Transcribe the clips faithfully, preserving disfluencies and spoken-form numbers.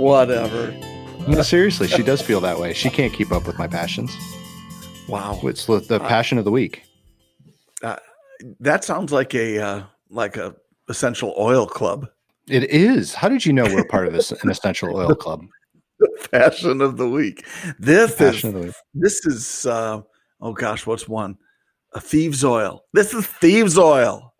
Whatever. No, seriously, she does feel that way. She can't keep up with my passions. Wow. It's the, the passion uh, of the week. Uh, that sounds like a uh, like a essential oil club. It is. How did you know we're part of this an essential oil club? The passion of the week. This passion is of the week. This is uh, oh gosh, what's one? A thieves oil. This is thieves oil.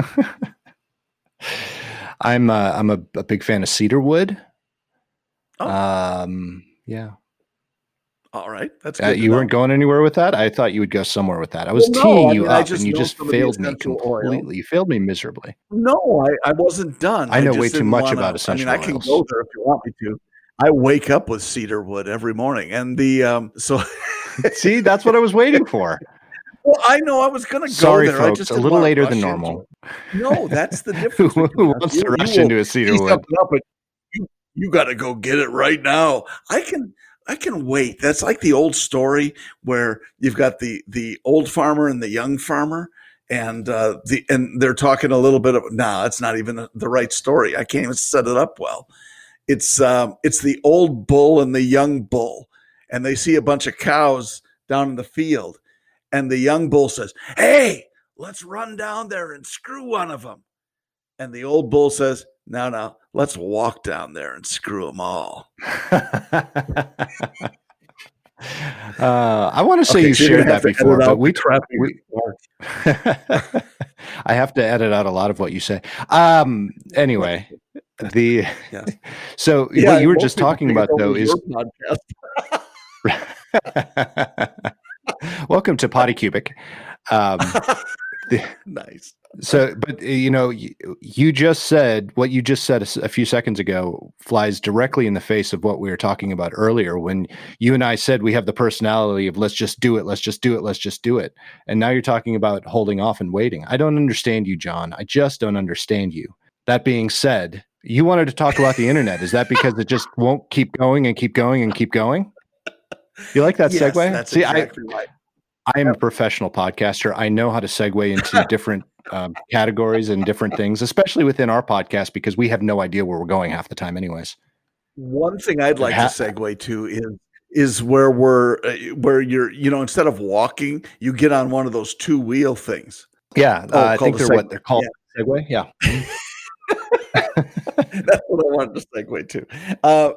I'm uh, I'm a, a big fan of cedar wood. Oh. Um, yeah. All right. That's good. Uh, you know. weren't going anywhere with that? I thought you would go somewhere with that. I was well, teeing no, I you mean, up just and you just failed me completely. Oil. You failed me miserably. No, I, I wasn't done. I know I way too much wanna, about essential I mean, I oils. can go there if you want me to. I wake up with cedar wood every morning. And the, um, so. See, that's what I was waiting for. Well, I know I was going to go Sorry, there. folks, I just a little later than normal. No, that's the difference. who who wants you, to rush you into a cedar wood? Up, but you you got to go get it right now. I can I can wait. That's like the old story where you've got the the old farmer and the young farmer, and uh, the and they're talking a little bit of. No, nah, it's not even the right story. I can't even set it up well. It's um, it's the old bull and the young bull, and they see a bunch of cows down in the field. And the young bull says, "Hey, let's run down there and screw one of them." And the old bull says, "No, no, let's walk down there and screw them all." uh, I want to say okay, you so shared that before, but we, we I have to edit out a lot of what you say. Um, anyway, the yeah. so yeah, what you were just talking about though is. Welcome to Potty Cubic. Um, the, nice. So, but you know, you, you just said what you just said a, a few seconds ago flies directly in the face of what we were talking about earlier when you and I said we have the personality of let's just do it, let's just do it, let's just do it. And now you're talking about holding off and waiting. I don't understand you, John. I just don't understand you. That being said, you wanted to talk about the internet. Is that because it just won't keep going and keep going and keep going? You like that yes, segue? That's See, exactly I, right. I am a professional podcaster. I know how to segue into different um, categories and different things, especially within our podcast, because we have no idea where we're going half the time anyways. One thing I'd like ha- to segue to is is where we're uh, where you're, you know, instead of walking, you get on one of those two wheel things. Yeah, oh, uh, I think they're segue. what they're called. Yeah. Segway. Yeah. That's what I wanted to segue to. Uh,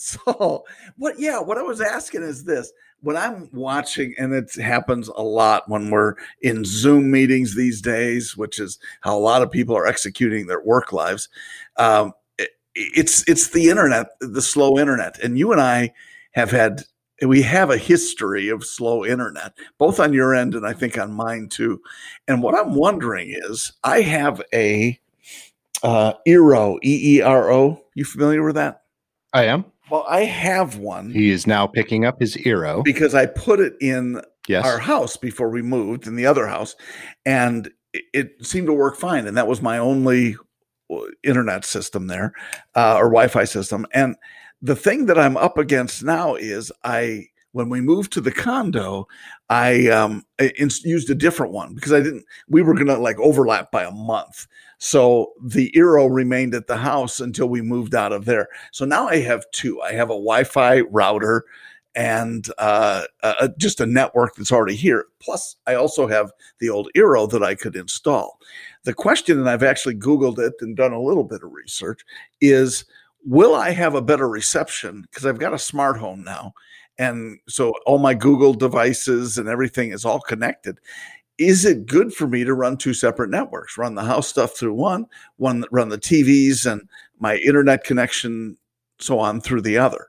so what, yeah, what I was asking is this, when I'm watching, and it happens a lot when we're in Zoom meetings these days, which is how a lot of people are executing their work lives. Um, it, it's, it's the internet, the slow internet. And you and I have had, we have a history of slow internet, both on your end and I think on mine too. And what I'm wondering is I have a, Uh, Eero, E E R O. You familiar with that? I am. Well, I have one. He is now picking up his Eero because I put it in yes. our house before we moved, in the other house, and it, it seemed to work fine. And that was my only internet system there, uh, or Wi-Fi system. And the thing that I'm up against now is I. When we moved to the condo, I, um, I used a different one because I didn't, we were going to like overlap by a month. So the Eero remained at the house until we moved out of there. So now I have two. I have a Wi-Fi router and uh, uh, just a network that's already here. Plus, I also have the old Eero that I could install. The question, and I've actually Googled it and done a little bit of research, is will I have a better reception? Because I've got a smart home now. And so all my Google devices and everything is all connected. Is it good for me to run two separate networks, run the house stuff through one, one that run the T Vs and my internet connection, so on through the other?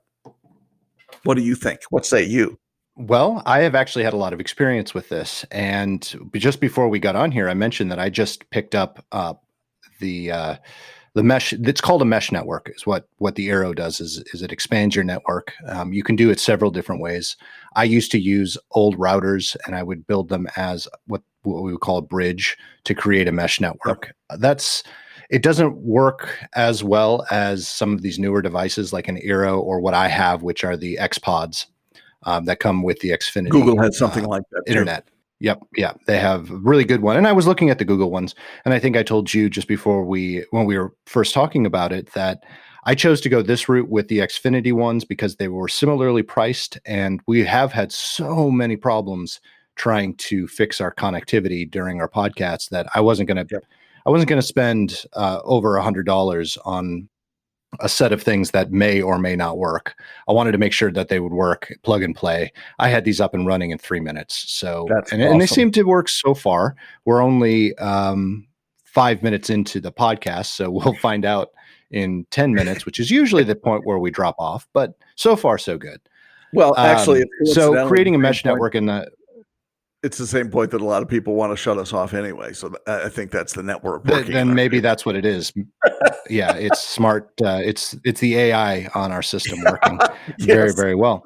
What do you think? What say you? Well, I have actually had a lot of experience with this. And just before we got on here, I mentioned that I just picked up uh, the uh, the mesh. It's called a mesh network is what, what the Eero does is, is it expands your network. Um, you can do it several different ways. I used to use old routers and I would build them as what, what we would call a bridge to create a mesh network. Yep. That's, it doesn't work as well as some of these newer devices like an Eero or what I have, which are the XPods um, that come with the Xfinity. Google had something uh, like that too. Internet. Yep. Yeah. They have a really good one. And I was looking at the Google ones. And I think I told you just before we, when we were first talking about it, that I chose to go this route with the Xfinity ones because they were similarly priced, and we have had so many problems trying to fix our connectivity during our podcasts that I wasn't going to, yep. I wasn't going to spend uh, over a hundred dollars on a set of things that may or may not work. I wanted to make sure that they would work, plug and play. I had these up and running in three minutes. So, and, awesome. and they seem to work so far. We're only um, five minutes into the podcast, so we'll find out in ten minutes, which is usually the point where we drop off, but so far so good. Well, actually, um, so creating a mesh network in the, it's the same point that a lot of people want to shut us off anyway. So th- I think that's the network working. Then maybe that's what it is. Yeah, it's smart. Uh, it's it's the A I on our system working yes. very, very well.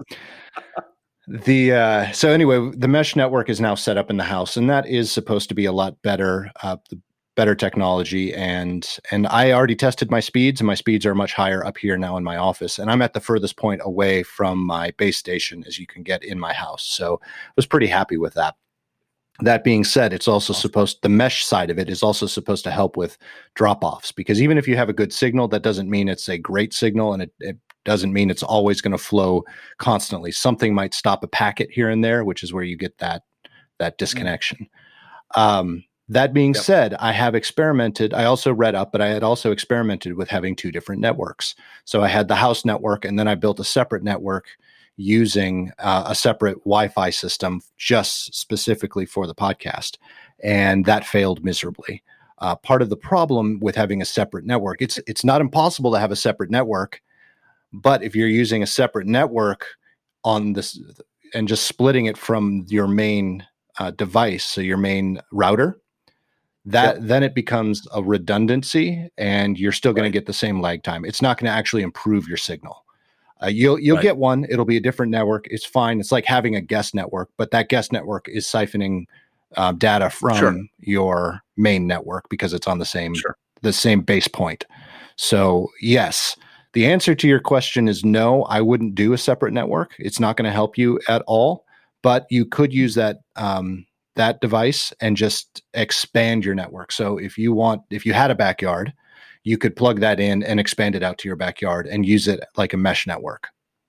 The uh, so anyway, the mesh network is now set up in the house, and that is supposed to be a lot better, uh, the better technology. And and I already tested my speeds, and my speeds are much higher up here now in my office. And I'm at the furthest point away from my base station as you can get in my house. So I was pretty happy with that. That being said, it's also supposed, the mesh side of it is also supposed to help with drop-offs, because even if you have a good signal, that doesn't mean it's a great signal, and it, it doesn't mean it's always going to flow constantly. Something might stop a packet here and there, which is where you get that, that disconnection. Mm-hmm. Um, that being yep. said, I have experimented. I also read up, but I had also experimented with having two different networks. So I had the house network, and then I built a separate network using uh, a separate Wi-Fi system just specifically for the podcast. And that failed miserably. Uh, part of the problem with having a separate network, it's it's not impossible to have a separate network, but if you're using a separate network on this and just splitting it from your main uh, device, so your main router, that yep. then it becomes a redundancy, and you're still going right. to get the same lag time. It's not going to actually improve your signal. Uh, you'll you'll right. get one. It'll be a different network. It's fine. It's like having a guest network, but that guest network is siphoning uh, data from sure. your main network because it's on the same sure. the same base point. So yes, the answer to your question is no. I wouldn't do a separate network. It's not going to help you at all. But you could use that um, that device and just expand your network. So if you want, if you had a backyard, you could plug that in and expand it out to your backyard and use it like a mesh network.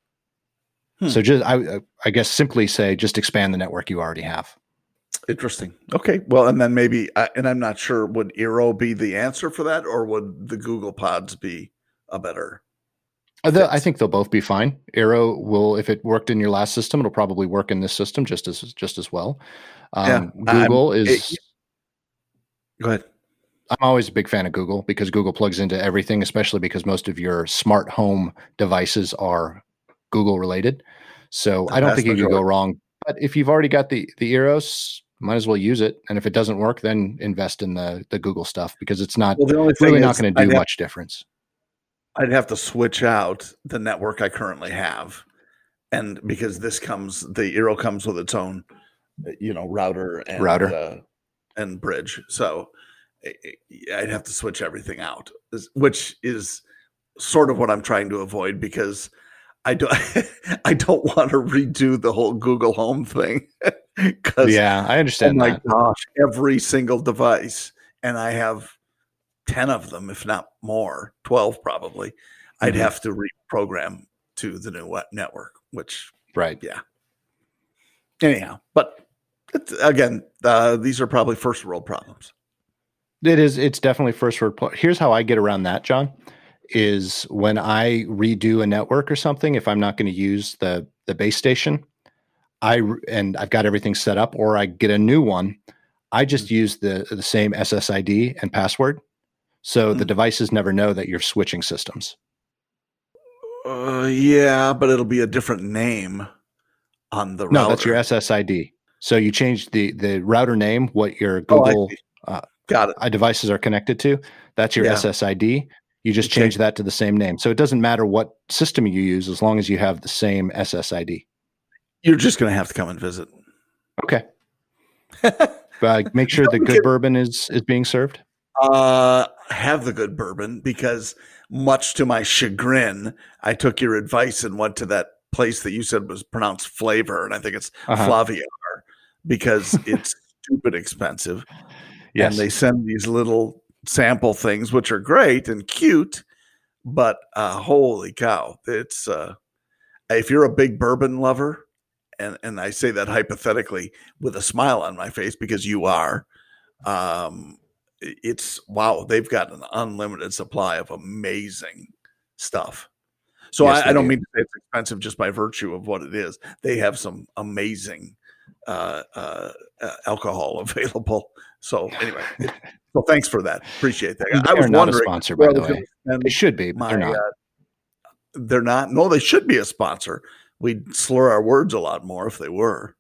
Hmm. So just, I, I guess simply say, just expand the network you already have. Interesting. Okay. Well, and then maybe, uh, and I'm not sure, would Eero be the answer for that, or would the Google Pods be a better? The, I think they'll both be fine. Eero will, if it worked in your last system, it'll probably work in this system just as, just as well. Um, yeah, Google I'm, is, it, go ahead. I'm always a big fan of Google because Google plugs into everything, especially because most of your smart home devices are Google related. So the I don't think you can go wrong. But if you've already got the the Eros, might as well use it. And if it doesn't work, then invest in the the Google stuff because it's not well, the only really not going to do I'd much have, difference. I'd have to switch out the network I currently have, and because this comes, the Eero comes with its own, you know, router and router uh, and bridge. So I'd have to switch everything out, which is sort of what I'm trying to avoid because I don't, I don't want to redo the whole Google Home thing. Yeah, I understand. Oh my that. gosh, every single device, and I have ten of them, if not more, twelve probably. Mm-hmm. I'd have to reprogram to the new network, which right, yeah. Anyhow, but it's, again, uh, these are probably first world problems. It is. It's definitely first world. Here's how I get around that, John, is when I redo a network or something, if I'm not going to use the, the base station, I, and I've got everything set up, or I get a new one, I just mm-hmm. use the, the same S S I D and password. So mm-hmm. the devices never know that you're switching systems. Uh, yeah, but it'll be a different name on the router. No, that's your S S I D. So you change the, the router name, what your Google oh, uh, Got it. Uh, devices are connected to. That's your yeah. S S I D. You just okay. change that to the same name. So it doesn't matter what system you use as long as you have the same S S I D. You're just going to have to come and visit. Okay. uh, make sure the good bourbon is, is being served. Uh, have the good bourbon because much to my chagrin, I took your advice and went to that place that you said was pronounced Flavor. And I think it's uh-huh. Flaviar because it's stupid expensive. Yes. And they send these little sample things, which are great and cute, but uh, holy cow, it's uh, if you're a big bourbon lover, and and I say that hypothetically with a smile on my face because you are, um, it's wow, they've got an unlimited supply of amazing stuff. So Yes, I, they I don't do. mean to say it's expensive just by virtue of what it is. They have some amazing uh, uh, uh, alcohol available. So anyway, it, so thanks for that. Appreciate that. I They are was not a wondering sponsor, where by I the was going way. to spend They should be, but my. they're not. Uh, they're not. No, they should be a sponsor. We'd slur our words a lot more if they were.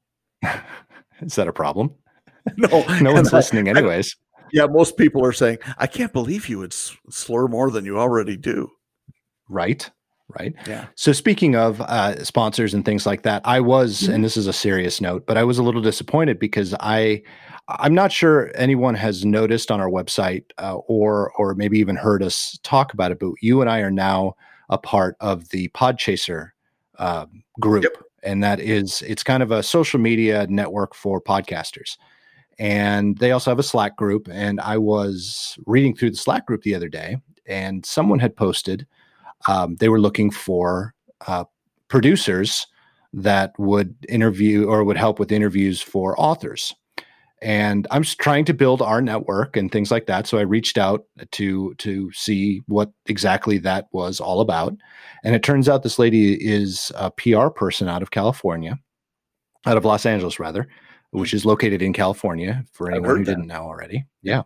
Is that a problem? No, No one's I, listening, anyways. I, yeah, most people are saying, "I can't believe you would slur more than you already do." Right. Right. Yeah. So speaking of uh, sponsors and things like that, I was, Mhm. and this is a serious note, but I was a little disappointed because I, I'm not sure anyone has noticed on our website uh, or, or maybe even heard us talk about it, but you and I are now a part of the Podchaser uh, group. Yep. And that is, it's kind of a social media network for podcasters. And they also have a Slack group. And I was reading through the Slack group the other day, and someone had posted, Um, they were looking for uh, producers that would interview or would help with interviews for authors. And I'm just trying to build our network and things like that. So I reached out to to see what exactly that was all about. And it turns out this lady is a P R person out of California, out of Los Angeles, rather, which is located in California for I've anyone heard who that. didn't know already. Yeah.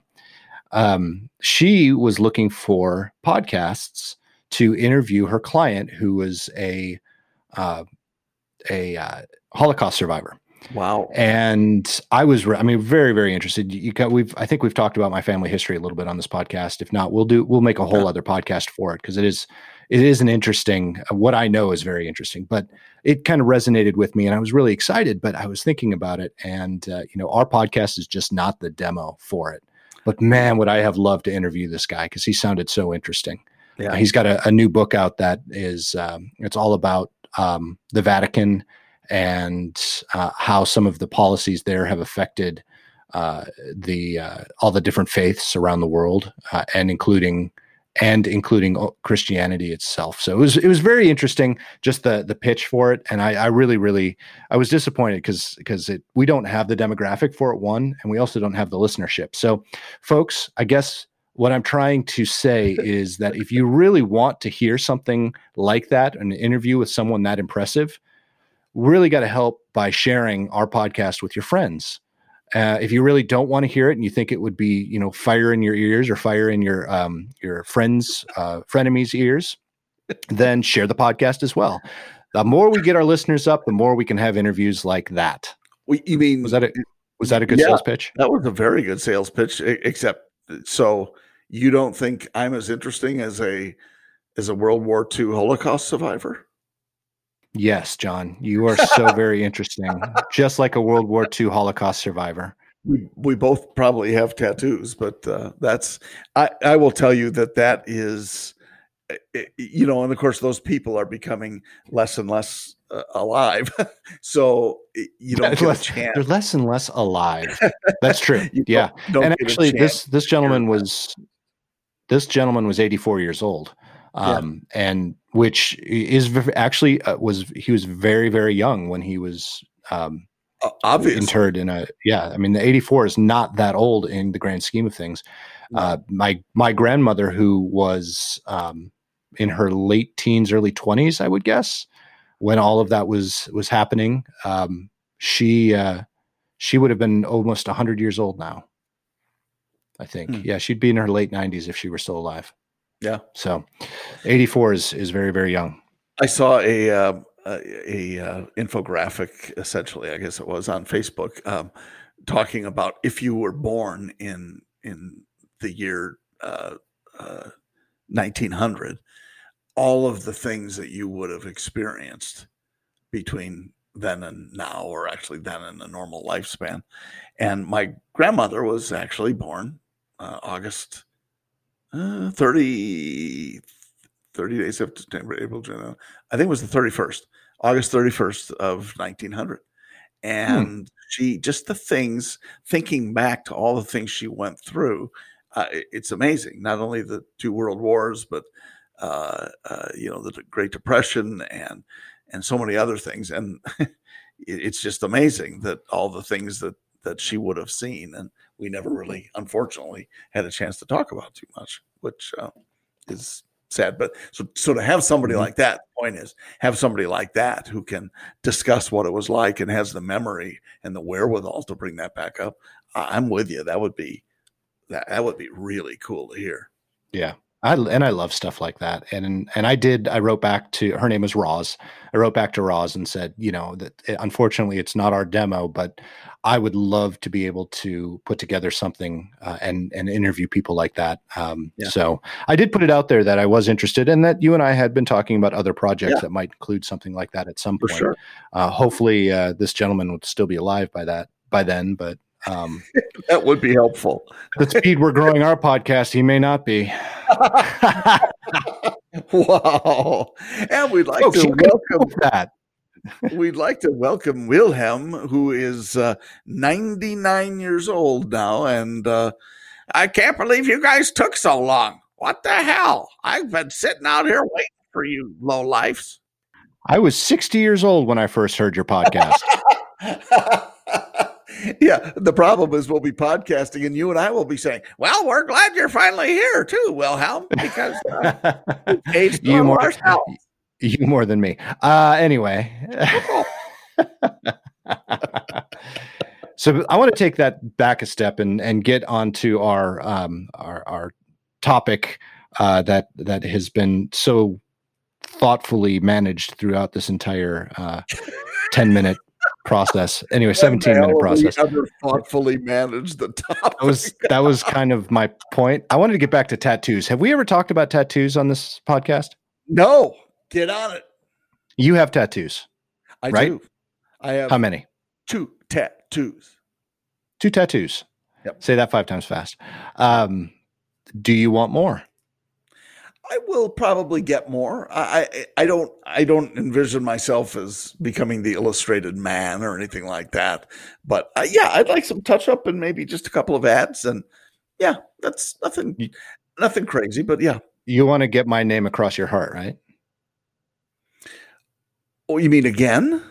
Um, she was looking for podcasts to interview her client, who was a uh, a uh, Holocaust survivor. Wow. And I was, I mean, very, very interested. You got, we've, I think we've talked about my family history a little bit on this podcast. If not, we'll do, we'll make a whole Yeah. other podcast for it because it is, it is an interesting. What I know is very interesting, but it kind of resonated with me, and I was really excited. But I was thinking about it, and uh, you know, our podcast is just not the demo for it. But man, would I have loved to interview this guy because he sounded so interesting. Yeah. Uh, he's got a, a new book out that is, um, it's all about um, the Vatican and uh, how some of the policies there have affected uh, the uh, all the different faiths around the world, uh, and including and including Christianity itself. So it was it was very interesting, just the the pitch for it, and I, I really really I was disappointed because because it we don't have the demographic for it, one, and we also don't have the listenership. So, folks, I guess what I'm trying to say is that if you really want to hear something like that, an interview with someone that impressive, really got to help by sharing our podcast with your friends. Uh, if you really don't want to hear it and you think it would be, you know, fire in your ears or fire in your um, your friends, uh, frenemies' ears, then share the podcast as well. The more we get our listeners up, the more we can have interviews like that. Well, you mean Was that a was that a good yeah, sales pitch? That was a very good sales pitch. Except, so you don't think I'm as interesting as a as a World War Two Holocaust survivor? Yes, John, you are so very interesting, just like a World War Two Holocaust survivor. We we both probably have tattoos, but uh, that's I I will tell you that that is, you know, and of course those people are becoming less and less uh, alive, so you don't get less, a chance. They're less and less alive. That's true. yeah, don't, don't and actually, this this gentleman was this gentleman was eighty-four years old. Um, yeah. And which is actually uh, was he was very, very young when he was um, uh, obviously interred in a, yeah, I mean, the eighty-four is not that old in the grand scheme of things. No. Uh, my, my grandmother, who was um, in her late teens, early twenties, I would guess, when all of that was, was happening, um, she, uh, she would have been almost a hundred years old now. I think. Hmm. Yeah. She'd be in her late nineties if she were still alive. Yeah. So eighty-four is, is very, very young. I saw a, uh, a, a uh, infographic, essentially, I guess it was on Facebook, um, talking about if you were born in, in the year uh, uh, nineteen hundred, all of the things that you would have experienced between then and now, or actually then in the normal lifespan. And my grandmother was actually born uh, August Uh, thirty, thirty days after September, April, June. I think it was the thirty-first, August thirty-first of nineteen hundred. And hmm. she, just the things, thinking back to all the things she went through, uh, it, it's amazing. Not only the two world wars, but uh, uh, you know, the Great Depression and and so many other things. And it's just amazing that all the things that that she would have seen, and we never really, unfortunately, had a chance to talk about too much, which uh, is sad. But so so to have somebody mm-hmm. like that, the point is, have somebody like that who can discuss what it was like and has the memory and the wherewithal to bring that back up. I'm with you. That would be that, that would be really cool to hear. Yeah. I, and I love stuff like that. And, and I did, I wrote back to, her name is Roz. I wrote back to Roz and said, you know, that it, unfortunately it's not our demo, but I would love to be able to put together something uh, and, and interview people like that. Um, yeah. So I did put it out there that I was interested and that you and I had been talking about other projects yeah. that might include something like that at some For point. Sure. Uh, hopefully uh, this gentleman would still be alive by that, by then, but Um, that would be helpful. The speed we're growing our podcast, he may not be. Wow. And we'd like oh, to welcome that. We'd like to welcome Wilhelm, who is uh, ninety-nine years old now. And uh, I can't believe you guys took so long. What the hell? I've been sitting out here waiting for you lowlifes. I was sixty years old when I first heard your podcast. Yeah, the problem is we'll be podcasting and you and I will be saying, well, we're glad you're finally here too, Wilhelm, because uh, aged you, more, ourselves. you more than me. Uh, anyway. So I want to take that back a step and, and get onto our, um, our, our topic uh, that, that has been so thoughtfully managed throughout this entire uh, ten minute process. Anyway, seventeen minute process. Ever thoughtfully managed the topic. That was that was kind of my point. I wanted to get back to tattoos. Have we ever talked about tattoos on this podcast? No. Get on it. You have tattoos. I right? do. I have how many? Two tattoos. Two tattoos. Yep. Say that five times fast. Um, do you want more? I will probably get more. I, I I don't I don't envision myself as becoming the illustrated man or anything like that. But uh, yeah, I'd like some touch up and maybe just a couple of ads. And yeah, that's nothing nothing crazy. But yeah, you want to get my name across your heart, right? Oh, you mean again?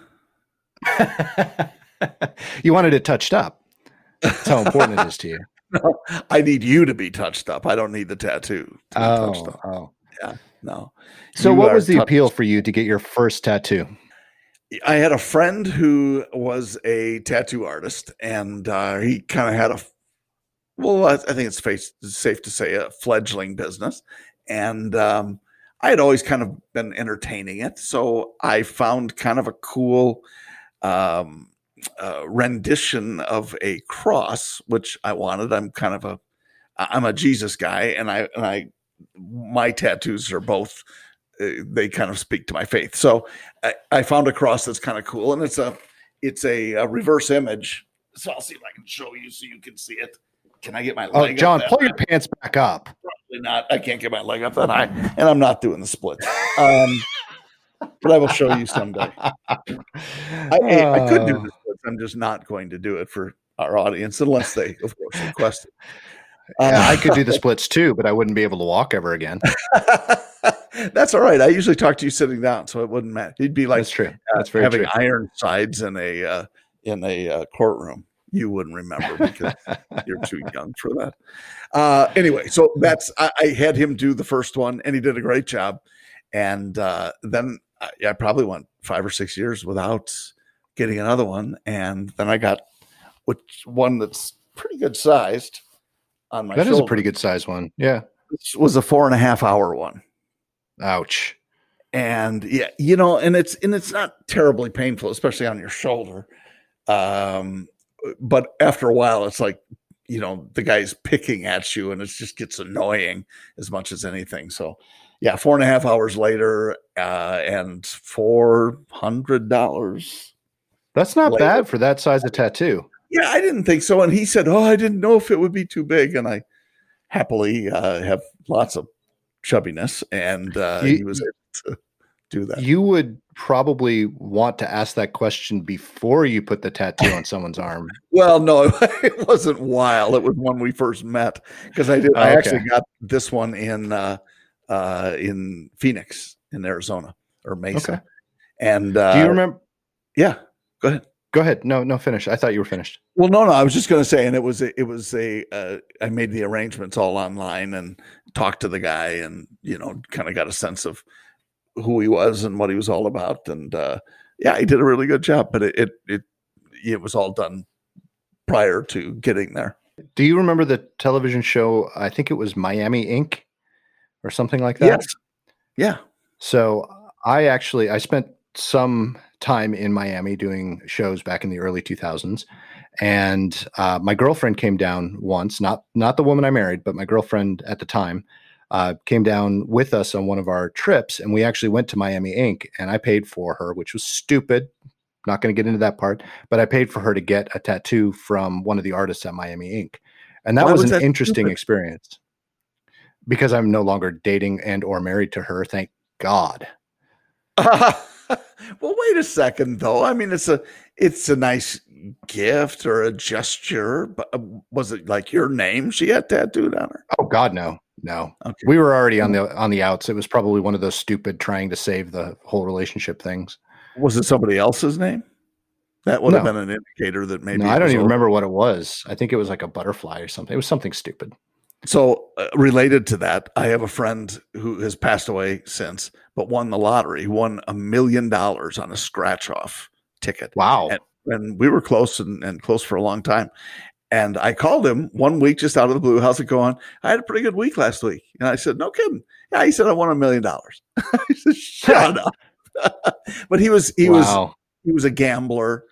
You wanted it touched up. That's how important it is to you. No, I need you to be touched up. I don't need the tattoo to be oh, touched up. Oh, yeah, no. So you what was the touched. appeal for you to get your first tattoo? I had a friend who was a tattoo artist, and uh, he kind of had a, well, I think it's safe to say a fledgling business. And um, I had always kind of been entertaining it. So I found kind of a cool um Uh, rendition of a cross, which I wanted. I'm kind of a, I'm a Jesus guy, and I, and I, my tattoos are both, uh, they kind of speak to my faith. So I, I found a cross that's kind of cool, and it's a, it's a, a reverse image. So I'll see if I can show you so you can see it. Can I get my leg oh, John, up pull your pants back up. Probably not. I can't get my leg up that high, and I'm not doing the splits. Um, but I will show you someday. I, I, I could do this. I'm just not going to do it for our audience unless they, of course, request it. Uh, yeah, I could do the splits too, but I wouldn't be able to walk ever again. That's all right. I usually talk to you sitting down, so it wouldn't matter. You'd be like That's true. That's uh, very having true. iron sides in a uh, in a uh, courtroom. You wouldn't remember because you're too young for that. Uh, anyway, so that's I, I had him do the first one, and he did a great job. And uh, then I, I probably went five or six years without getting another one, and then I got which one that's pretty good sized on my that shoulder. Is a pretty good size one. Yeah. This was a four and a half hour one. Ouch. And yeah, you know, and it's and it's not terribly painful, especially on your shoulder. Um, but after a while, it's like, you know, the guy's picking at you, and it just gets annoying as much as anything. So yeah, four and a half hours later, uh, and four hundred dollars. That's not later. bad for that size of tattoo. Yeah, I didn't think so. And he said, oh, I didn't know if it would be too big. And I happily uh, have lots of chubbiness. And uh, you, he was able to do that. You would probably want to ask that question before you put the tattoo on someone's arm. Well, no, it wasn't while. It was when we first met. Because I did. Oh, I okay. actually got this one in uh, uh, in Phoenix, in Arizona, or Mesa. Okay. And uh, do you remember? Yeah, go ahead. Go ahead. No, no, finish. I thought you were finished. Well, no, no. I was just going to say, and it was a, it was a. Uh, I made the arrangements all online and talked to the guy, and you know, kind of got a sense of who he was and what he was all about, and uh, yeah, he did a really good job. But it, it it it was all done prior to getting there. Do you remember the television show? I think it was Miami Incorporated or something like that. Yes. Yeah. So I actually I spent some time in Miami doing shows back in the early two thousands, and uh, my girlfriend came down once. Not not the woman I married, but my girlfriend at the time uh, came down with us on one of our trips, and we actually went to Miami Incorporated. And I paid for her, which was stupid. Not going to get into that part, but I paid for her to get a tattoo from one of the artists at Miami Incorporated. And that Why was, was an that interesting stupid? experience because I'm no longer dating and or married to her. Thank God. Uh, well, wait a second, though. I mean, it's a it's a nice gift or a gesture, but uh, was it like your name she had tattooed on her? Oh God, no, no. Okay. We were already on the on the outs. It was probably one of those stupid trying to save the whole relationship things. Was it somebody else's name? That would have No. been an indicator that maybe. No, it I don't was even over. remember what it was. I think it was like a butterfly or something. It was something stupid. So uh, related to that, I have a friend who has passed away since, but won the lottery. He won a million dollars on a scratch-off ticket. Wow. And, and we were close and, and close for a long time. And I called him one week just out of the blue. How's it going? I had a pretty good week last week. And I said, no kidding. Yeah, he said, I won a million dollars. I said, shut up. But he was, he was, Wow. he was a gambler.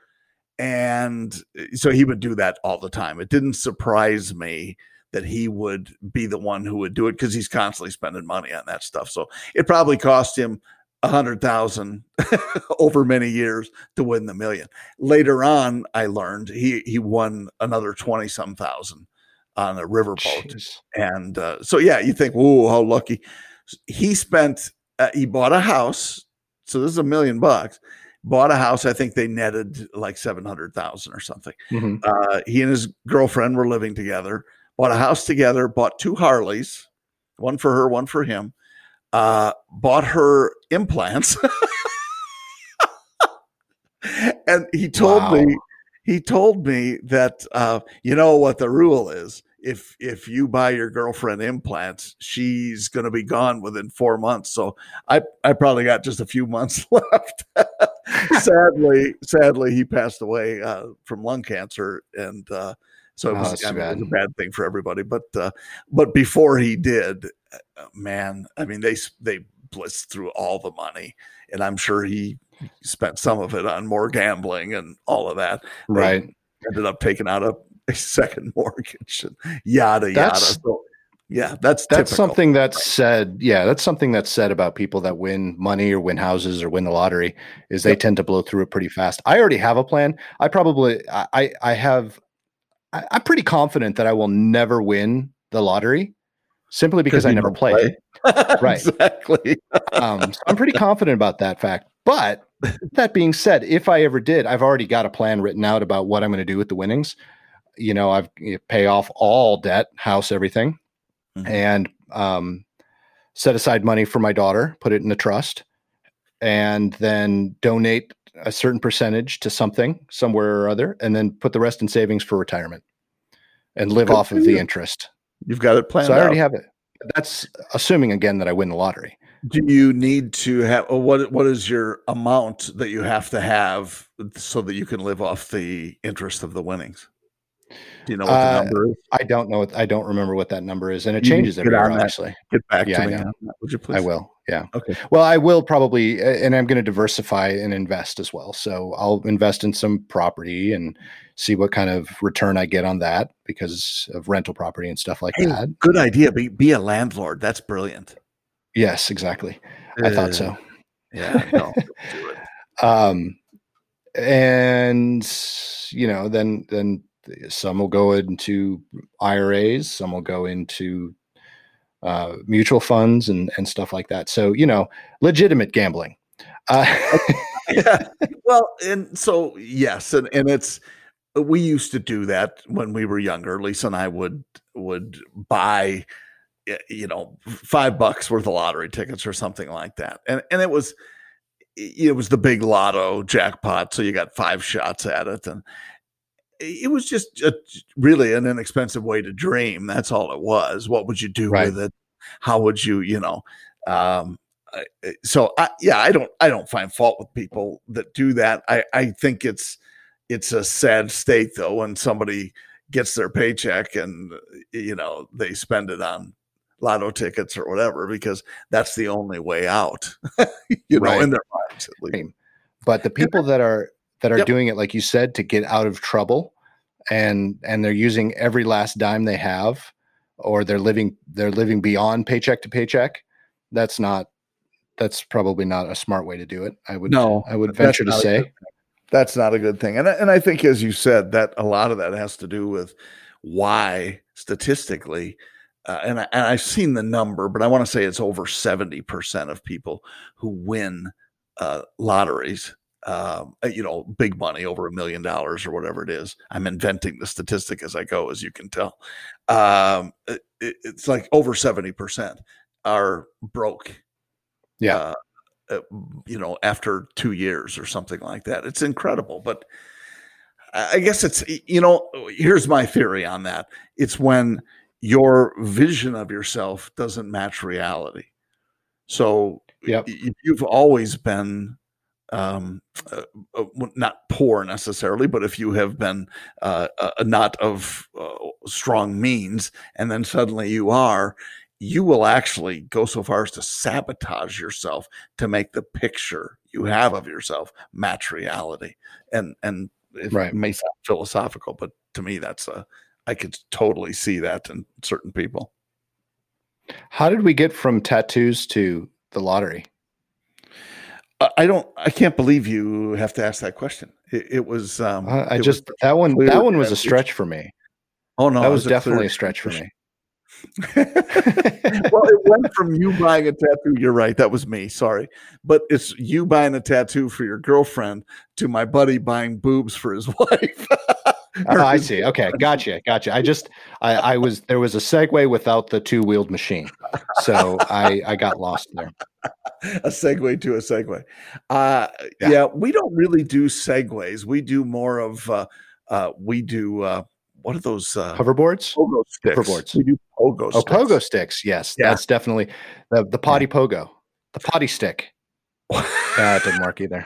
And so he would do that all the time. It didn't surprise me that he would be the one who would do it because he's constantly spending money on that stuff. So it probably cost him a hundred thousand over many years to win the million. Later on, I learned he, he won another twenty some thousand on a riverboat. Jeez. And uh, so, yeah, you think, whoa, how lucky. He spent, uh, he bought a house. So this is a million bucks. Bought a house. I think they netted like seven hundred thousand or something. Mm-hmm. Uh, he and his girlfriend were living together, bought a house together, bought two Harleys, one for her, one for him, uh, bought her implants. And he told Wow. me, he told me that, uh, you know what the rule is. If, if you buy your girlfriend implants, she's going to be gone within four months. So I, I probably got just a few months left. sadly, sadly, he passed away uh, from lung cancer. And uh, so it Oh, was, that's I too mean, it was a bad. bad thing for everybody. But, uh, but before he did, uh, man, I mean, they, they blitzed through all the money, and I'm sure he spent some of it on more gambling and all of that. They Right. ended up taking out a, a second mortgage and yada, That's- yada. So, yeah, that's That's typical. something that's said. Yeah, that's something that's said about people that win money or win houses or win the lottery is they Yep. tend to blow through it pretty fast. I already have a plan. I probably I I have I, I'm pretty confident that I will never win the lottery simply because I you never don't play. play. Right. Exactly. Um, so I'm pretty confident about that fact. But that being said, if I ever did, I've already got a plan written out about what I'm going to do with the winnings. You know, I've you know, pay off all debt, house, everything, Mhm. and um, set aside money for my daughter, put it in a trust, and then donate a certain percentage to something somewhere or other, and then put the rest in savings for retirement and live Good off for of the you. interest. You've got it planned So I already out. have it. That's assuming again that I win the lottery. Do you need to have oh, what? What is your amount that you have to have so that you can live off the interest of the winnings? Do you know what Uh, the number is? I don't know. What, I don't remember what that number is, and it You need changes to every get year, on that. obviously. Get back Yeah, to I me know. on that, would you please? I will. Yeah. Okay. Well, I will probably, and I'm going to diversify and invest as well. So I'll invest in some property and see what kind of return I get on that because of rental property and stuff like Hey, that. good idea. Be be a landlord. That's brilliant. Yes, exactly. I thought so. Yeah. No, don't do it. Um, and you know, then then some will go into I R As, some will go into uh, mutual funds and and stuff like that. So you know, legitimate gambling. Uh, Yeah. Well, and so yes, and and it's we used to do that when we were younger. Lisa and I would would buy you know, five bucks worth of lottery tickets or something like that. And, and it was, it was the big lotto jackpot. So you got five shots at it. And it was just a, really an inexpensive way to dream. That's all it was. What would you do Right. with it? How would you, you know, um, so I, yeah, I don't, I don't find fault with people that do that. I, I think it's, it's a sad state though, when somebody gets their paycheck and, you know, they spend it on lotto tickets or whatever, because that's the only way out, you know, Right. in their lives at least. But the people that are, that are Yep. doing it, like you said, to get out of trouble, and, and they're using every last dime they have, or they're living, they're living beyond paycheck to paycheck. That's not, that's probably not a smart way to do it. I would, No, I would that's venture to not a say. good thing. That's not a good thing. And, I- and I think, as you said, that a lot of that has to do with why statistically, uh, and, I, and I've seen the number, but I want to say it's over seventy percent of people who win uh, lotteries, um, you know, big money, over a million dollars or whatever it is. I'm inventing the statistic as I go, as you can tell. Um, it, it's like over seventy percent are broke. Yeah. Uh, uh, you know, after two years or something like that. It's incredible. But I guess it's, you know, here's my theory on that. It's when your vision of yourself doesn't match reality. So Yep. if you've always been, um, uh, uh, not poor necessarily, but if you have been uh, uh, not of uh, strong means, and then suddenly you are, you will actually go so far as to sabotage yourself to make the picture you have of yourself match reality. And, and it Right. may sound philosophical, but to me, that's a, I could totally see that in certain people. How did we get from tattoos to the lottery? I don't, I can't believe you have to ask that question. It, it was, um, Uh, I it just, was that one, clear that one was a transition. stretch for me. Oh no, That it was a clear definitely a stretch for me. transition. Well, it went from you buying a tattoo. You're right. That was me. Sorry. But it's you buying a tattoo for your girlfriend to my buddy buying boobs for his wife. Oh, I see. Okay. Gotcha. Gotcha. I just, I, I was, there was a segue without the two wheeled machine. So I, I got lost there. A segue to a segue. Uh, Yeah. yeah. We don't really do segues. We do more of, uh, uh, we do, uh, what are those? Uh, Hoverboards? pogo sticks. Hoverboards. We do pogo Oh, sticks. pogo sticks. Yes. Yeah. That's definitely the, the potty pogo, the potty stick. Uh, it didn't work either.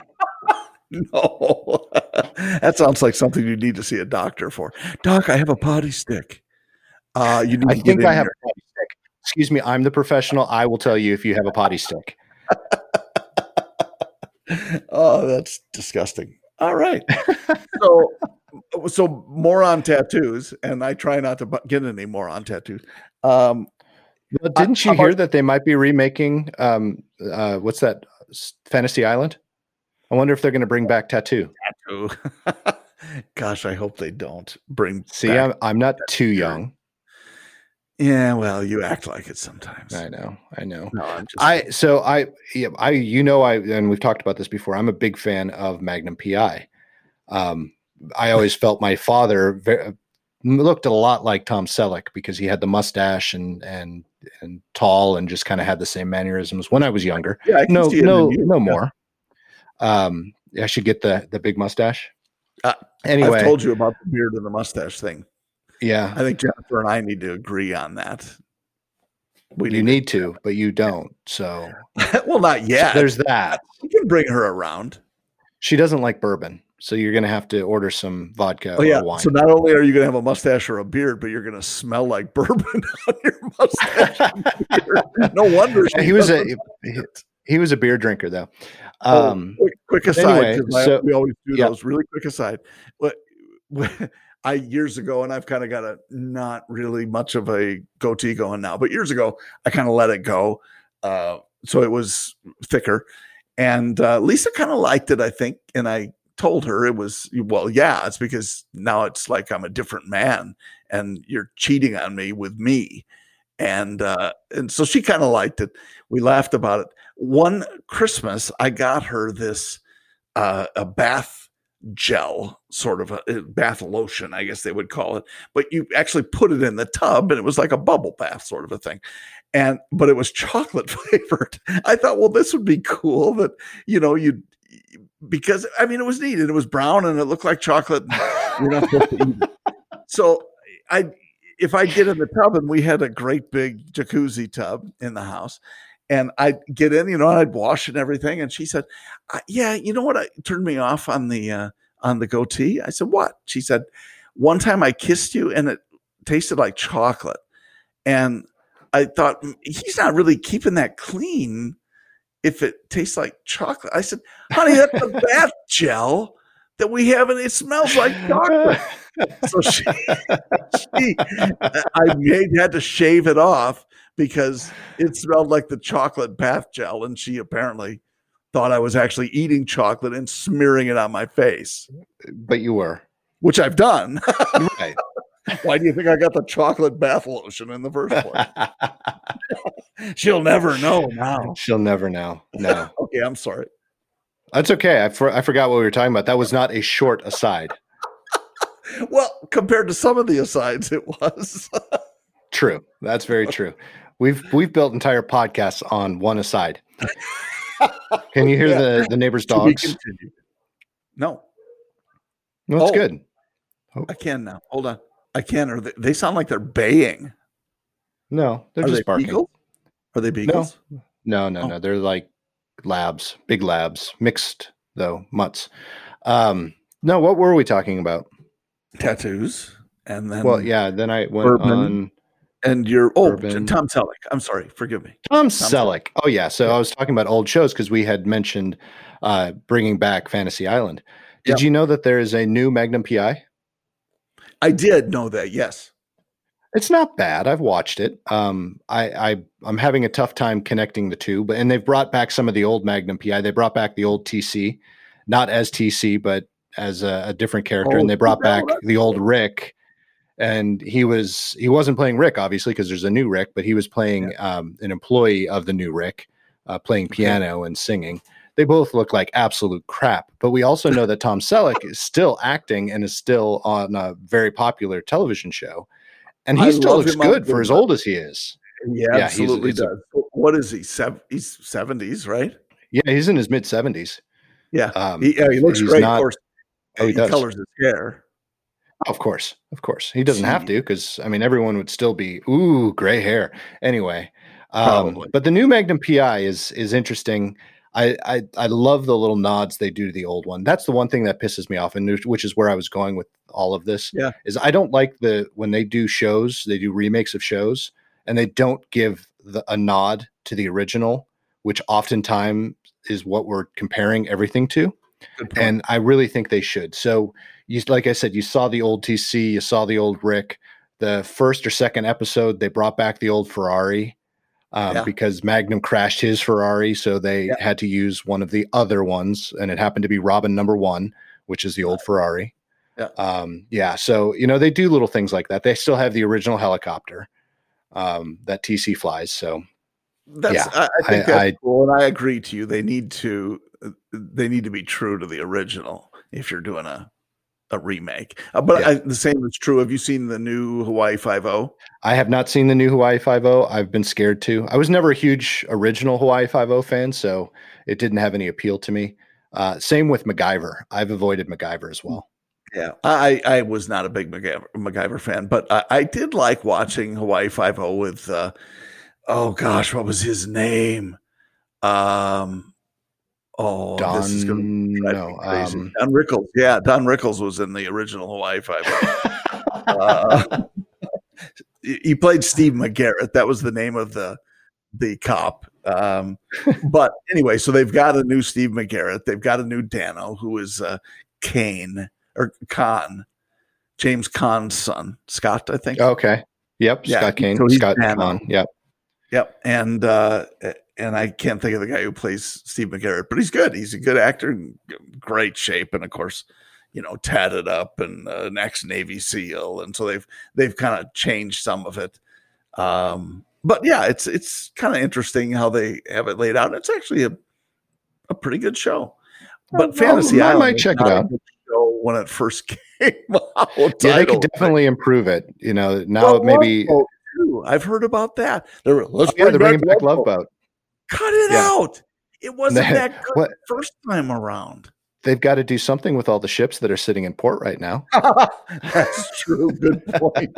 No, that sounds like something you need to see a doctor for. Doc, I have a potty stick. Uh, you need I to get think in I have here. a potty stick. Excuse me. I'm the professional. I will tell you if you have a potty stick. Oh, that's disgusting. All right. So, so more on tattoos, and I try not to bu- get any more on tattoos. Um, Well, didn't you how hear about- that they might be remaking, um, uh, what's that? S- Fantasy Island? I wonder if they're going to bring back tattoo. tattoo. Gosh, I hope they don't bring. See, back- I'm, I'm not too young. yeah, well, you act like it sometimes. I know. I know. No, I'm just. I so I yeah, I you know I and we've talked about this before. I'm a big fan of Magnum P I. Um, I always felt my father very, looked a lot like Tom Selleck because he had the mustache and and and tall and just kind of had the same mannerisms when I was younger. yeah, I can No, see it in no, you. no Yeah. more. Um, I should get the the big mustache. Uh, Anyway, I've told you about the beard and the mustache thing. yeah, I think Jennifer and I need to agree on that. We you need to, but you don't. So well, not yet. there's that. You can bring her around. She doesn't like bourbon, so you're going to have to order some vodka Oh yeah. or wine. So not only are you going to have a mustache or a beard, but you're going to smell like bourbon on your mustache. and beard. No wonder she he was a doesn't he, like it. he was a beer drinker though. Oh, Um, quick, quick aside, anyway, 'cause I- so- we always do yeah. those. Really quick aside. What I years ago, and I've kind of got a not really much of a goatee going now, but years ago, I kind of let it go, uh, so it was thicker. And uh, Lisa kind of liked it, I think. And I told her it was well, yeah, it's because now it's like I'm a different man, and you're cheating on me with me. And uh, and so she kind of liked it. We laughed about it. One Christmas, I got her this uh, a bath gel, sort of a bath lotion, I guess they would call it. But you actually put it in the tub, and it was like a bubble bath sort of a thing. And but it was chocolate flavored. I thought, well, this would be cool. That you know you because I mean it was neat, and it was brown, and it looked like chocolate. You're not supposed to eat it. So I, if I get in the tub, and we had a great big jacuzzi tub in the house. And I'd get in, you know, and I'd wash and everything. And she said, yeah, you know what? I turned me off on the, uh, on the goatee. I said, what? She said, one time I kissed you and it tasted like chocolate. And I thought, he's not really keeping that clean if it tastes like chocolate. I said, honey, that's the bath gel that we have, and it smells like chocolate. So she, she I made, had to shave it off because it smelled like the chocolate bath gel. And she apparently thought I was actually eating chocolate and smearing it on my face. But you were. Which I've done. Right. Why do you think I got the chocolate bath lotion in the first place? She'll never know now. She'll never know. No. Okay, I'm sorry. That's okay. I, for, I forgot what we were talking about. That was not a short aside. Well, compared to some of the asides, it was. True. That's very true. We've we've built entire podcasts on one aside. Can you hear yeah. the, the neighbor's dogs? No. No, it's oh, good. Oh. I can now. Hold on. I can. Or they, they sound like they're baying. No, they're Are just they barking. Beagles? Are they beagles? No, no, no, oh. no. They're like labs, big labs, mixed though, mutts. Um, no, what were we talking about? Tattoos. And then well, yeah, then I went bourbon. on. And you're oh Bourbon. Tom Selleck. I'm sorry, forgive me. Tom, Tom Selleck. Selleck. Oh yeah. So yeah. I was talking about old shows because we had mentioned uh, bringing back Fantasy Island. Did yeah. you know that there is a new Magnum P I? I did know that. Yes. It's not bad. I've watched it. Um, I, I I'm having a tough time connecting the two, but and they've brought back some of the old Magnum P I. They brought back the old T C, not as T C, but as a, a different character, oh, and they brought back the old Rick. And he was he wasn't playing Rick, obviously, because there's a new Rick, but he was playing yeah. um, an employee of the new Rick, uh, playing piano okay. and singing. They both look like absolute crap. But we also know that Tom Selleck is still acting and is still on a very popular television show. And he I still looks good for as old as he is. Yeah, yeah absolutely he's, he's does. A, what is he? Seven, he's seventies, right? Yeah, he's in his mid seventies. Yeah, um, he, yeah, he looks great. Not, of course, oh, he, he does. colors his hair. Of course, of course. He doesn't have to because, I mean, everyone would still be, ooh, gray hair. Anyway, um, but the new Magnum P I is is interesting. I, I I love the little nods they do to the old one. That's the one thing that pisses me off, and which is where I was going with all of this. Yeah, is I don't like the when they do shows, they do remakes of shows, and they don't give the, a nod to the original, which oftentimes is what we're comparing everything to. And I really think they should. So, you, like I said, you saw the old T C, you saw the old Rick. The first or second episode, they brought back the old Ferrari um, yeah. because Magnum crashed his Ferrari, so they yeah. had to use one of the other ones, and it happened to be Robin number one, which is the old Ferrari. Yeah, um, yeah. So you know they do little things like that. They still have the original helicopter um, that T C flies. So that's yeah, I, I think I, that's I, cool, and I agree to you. They need to. They need to be true to the original if you're doing a, a remake. Uh, but yeah. I, the same is true. Have you seen the new Hawaii Five-O? I have not seen the new Hawaii Five-O. I've been scared to. I was never a huge original Hawaii Five-O fan, so it didn't have any appeal to me. Uh, same with MacGyver. I've avoided MacGyver as well. Yeah, I, I was not a big MacGyver, MacGyver fan, but I, I did like watching Hawaii Five-O with, uh, oh gosh, what was his name? Um, Oh, Don, this is going to drive me crazy. Um, Don Rickles. Yeah, Don Rickles was in the original Hawaii Five-O. uh, he played Steve McGarrett. That was the name of the the cop. Um, but anyway, so they've got a new Steve McGarrett. They've got a new Dano, who is uh, Kane or Khan, James Caan's son, Scott, I think. Okay. Yep. Yeah, Scott Kane. So Scott Khan. Yep. Yep. And uh, and I can't think of the guy who plays Steve McGarrett, but he's good. He's a good actor, in great shape, and of course, you know, tatted up and uh, an ex-Navy SEAL, and so they've they've kind of changed some of it. Um, but yeah, it's it's kind of interesting how they have it laid out. It's actually a a pretty good show. But well, Fantasy I Island, might check it out. Show when it first came out. Yeah, they could title. definitely improve it. You know, now Well, maybe. Love Boat, too. I've heard about that. They're, let's Oh, yeah, bring they're back bringing back Love Love Boat. Boat. Cut it Yeah. out. It wasn't They- that good what- the first time around. They've got to do something with all the ships that are sitting in port right now. That's true. Good point.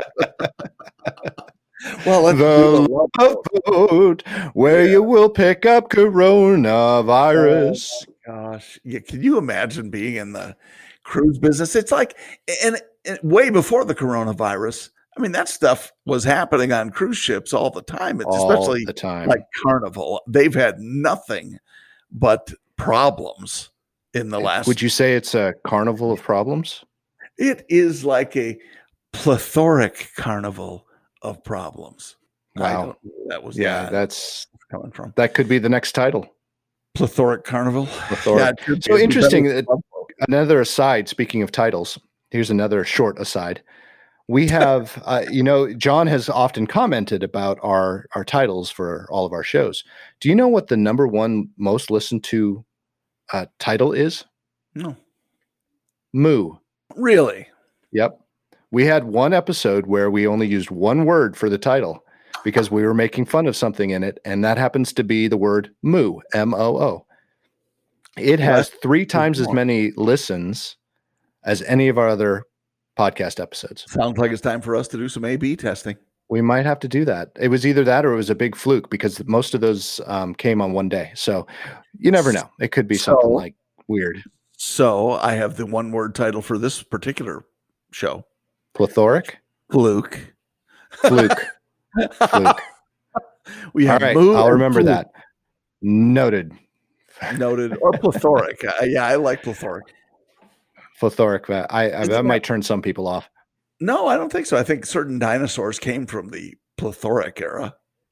Well, let's The do the Love Love Boat. Boat, where Yeah. you will pick up coronavirus. Gosh, yeah, can you imagine being in the cruise business? It's like, and, and way before the coronavirus, I mean, that stuff was happening on cruise ships all the time. It's All especially the time. like Carnival. They've had nothing but problems in the last. Would you say it's a carnival of problems? It is like a plethoric carnival of problems. I Wow. don't know where that was. Yeah, that that's coming from that could be the next title. plethoric carnival. Plethoric. Yeah, it should be. So It'd be interesting better that- than Love Boat. Another aside, speaking of titles, here's another short aside. We have, uh, you know, John has often commented about our our titles for all of our shows. Do you know what the number one most listened to uh, title is? No, Moo. really. Yep. We had one episode where we only used one word for the title because we were making fun of something in it, and that happens to be the word moo, M O O. It has three times as many listens as any of our other podcast episodes. Sounds like it's time for us to do some A B testing. We might have to do that. It was either that or it was a big fluke because most of those um, came on one day. So you never know. It could be something So- like weird. So I have the one word title for this particular show. Plethoric? Fluke. Fluke. Fluke. We All have right. moo I'll and remember fluke that. Noted. noted, or plethoric. Uh, yeah, I like plethoric. Plethoric. uh, I, I Isn't that that- might turn some people off. No, I don't think so. I think certain dinosaurs came from the plethoric era.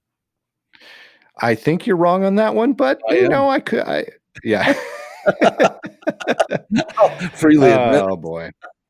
I think you're wrong on that one, but I you am. know, I could. I yeah. I'll freely admit. Oh boy.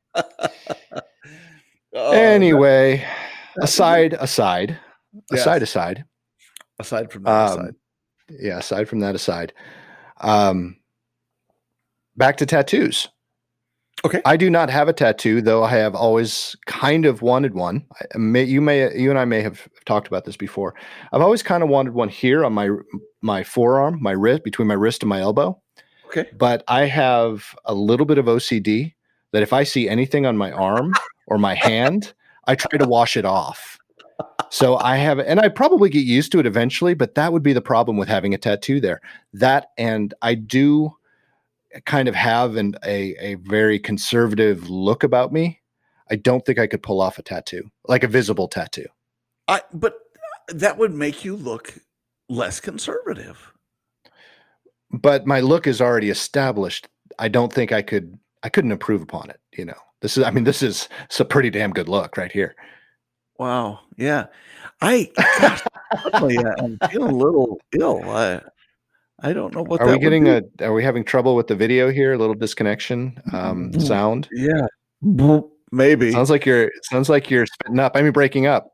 Oh, Anyway, aside, aside, Yes. aside, aside. aside from that, Um, aside. yeah. Aside from that, aside. Um, back to tattoos. Okay. I do not have a tattoo, though I have always kind of wanted one. I may, you may, you and I may have talked about this before. I've always kind of wanted one here on my my forearm, my wrist, between my wrist and my elbow. Okay. But I have a little bit of O C D that if I see anything on my arm or my hand, I try to wash it off. So I have, and I probably get used to it eventually, but that would be the problem with having a tattoo there. That, and I do kind of have an, a, a very conservative look about me. I don't think I could pull off a tattoo, like a visible tattoo. I, but that would make you look less conservative. But my look is already established. I don't think I could, I couldn't improve upon it. You know, this is, I mean, this is it's a pretty damn good look right here. Wow. Yeah. I, gosh, suddenly, uh, I'm feeling a little ill. I, I don't know what Are that we would getting be. a, are we having trouble with the video here? A little disconnection, um, Mm. sound. Yeah. Maybe. Sounds like you're, it sounds like you're spitting up. I mean, breaking up.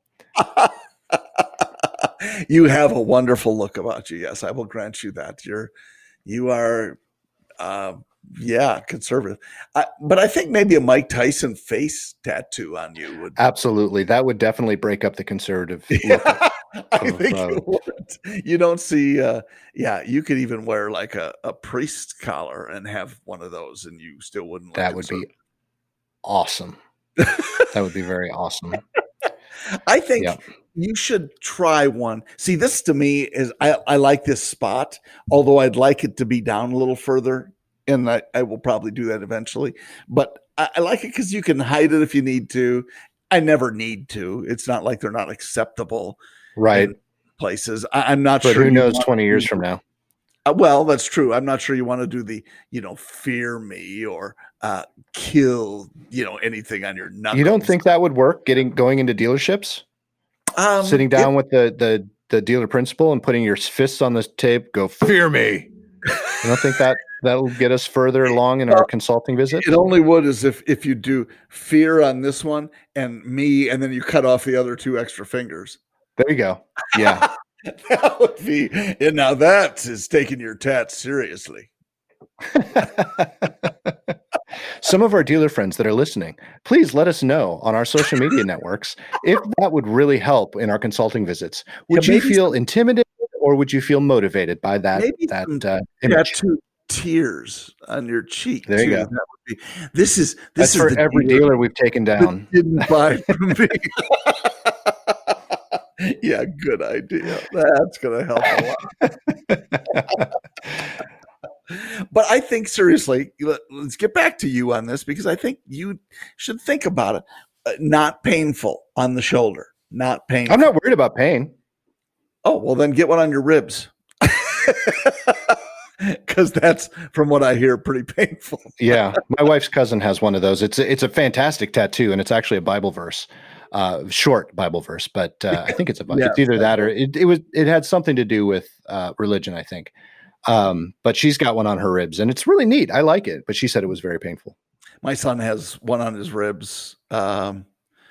You have a wonderful look about you. Yes, I will grant you that. You're, you are, uh, yeah, conservative. I, but I think maybe a Mike Tyson face tattoo on you would. Absolutely. That would definitely break up the conservative look. Yeah, I of, think uh, it would. You don't see. Uh, yeah, you could even wear like a, a priest collar and have one of those, and you still wouldn't. Look That would be conservative. awesome. That would be very awesome. I think Yeah. you should try one. See, this to me is I, I like this spot, although I'd like it to be down a little further, and I, I will probably do that eventually. But I, I like it because you can hide it if you need to. I never need to. It's not like they're not acceptable Right. in places. I, I'm not But sure. who you knows want twenty to years do- from now? Uh, well, that's true. I'm not sure you want to do the, you know, fear me or uh, kill, you know, anything on your knuckles. You don't think that would work getting going into dealerships? um, Sitting down with the, the the dealer principal and putting your fists on the tape, go fear me. You don't think that that'll get us further along in our consulting visit? It only would is if if you do fear on this one and me, and then you cut off the other two extra fingers. There you go. Yeah. That would be, and now that is taking your tats seriously. Some of our dealer friends that are listening, please let us know on our social media networks if that would really help in our consulting visits. Would Yeah, you maybe feel some- intimidated or would you feel motivated by that Maybe that some uh, image? tattoo tears on your cheek There you too. go. That would be. This is That's this is for the every dealer dealer we've taken that down. didn't buy from me. Yeah, good idea. That's going to help a lot. But I think seriously, let- let's get back to you on this because I think you should think about it. Uh, not painful on the shoulder. Not painful. I'm not worried about pain. Oh, well, then get one on your ribs. Because that's, from what I hear, pretty painful. Yeah, my wife's cousin has one of those. It's a, it's a fantastic tattoo, and it's actually a Bible verse, uh, short Bible verse. But uh, I think it's a Yeah, it's either that or it, it was it had something to do with uh, religion, I think. Um, but she's got one on her ribs, and it's really neat. I like it, but she said it was very painful. My son has one on his ribs. Um,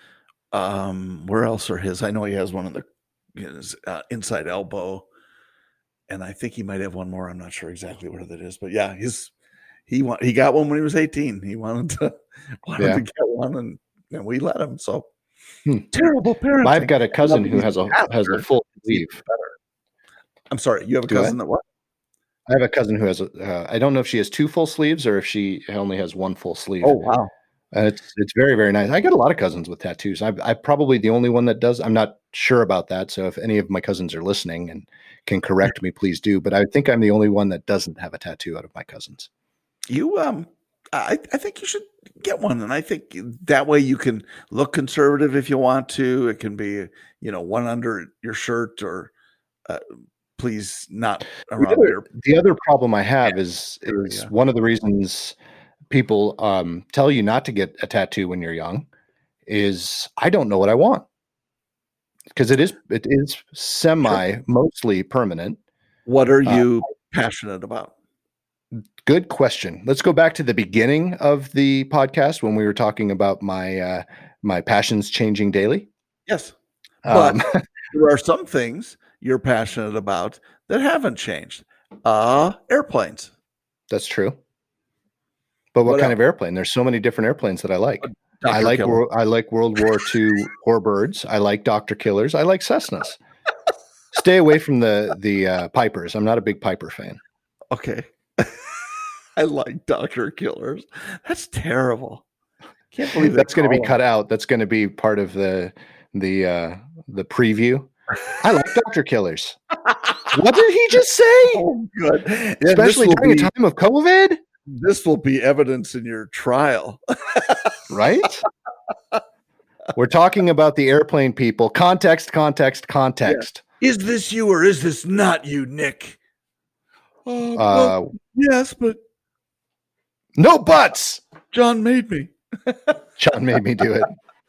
um, where else are his? I know he has one on the his, uh, inside elbow. And I think he might have one more. I'm not sure exactly where that is, but yeah, he's he want, he got one when he was eighteen. He wanted to wanted Yeah. to get one, and, and we let him. So Hmm. terrible parenting. I've got a cousin who has a has a full sleeve. I'm sorry, you have a Do I? cousin that what? I have a cousin who has a. Uh, I don't know if she has two full sleeves or if she only has one full sleeve. Oh wow, And it's it's very, very nice. I got a lot of cousins with tattoos. I'm, I'm probably the only one that does. I'm not sure about that. So if any of my cousins are listening and can correct me, please do. But I think I'm the only one that doesn't have a tattoo out of my cousins. you um, I I think you should get one, and I think that way you can look conservative if you want to. It can be you know one under your shirt or. Uh, please not around The other, your the other problem I have is is area. one of the reasons people um, tell you not to get a tattoo when you're young is I don't know what I want because it is it is semi mostly permanent. What are Uh, you passionate about? Good question. Let's go back to the beginning of the podcast when we were talking about my uh, my passions changing daily. Yes, but Um, there are some things you're passionate about that haven't changed. Uh, airplanes. that's true. But what, What kind else? of airplane? There's so many different airplanes that I like. I Doctor like Killer. wor- I like World War Two Warbirds. I like Doctor Killers. I like Cessnas. Stay away from the the uh, Pipers. I'm not a big Piper fan. Okay. I like Doctor Killers. That's terrible. Can't believe That's going to be call cut out. That's going to be part of the the uh, the preview. I like Doctor Killers. What did he just say? Oh, good. Yeah, this Especially will during be, a time of COVID, this will be evidence in your trial. right? We're talking about the airplane people. Context, context, context. Is this you or is this not you, Nick? Uh, well, Uh, yes, but no buts. John made me. John made me do it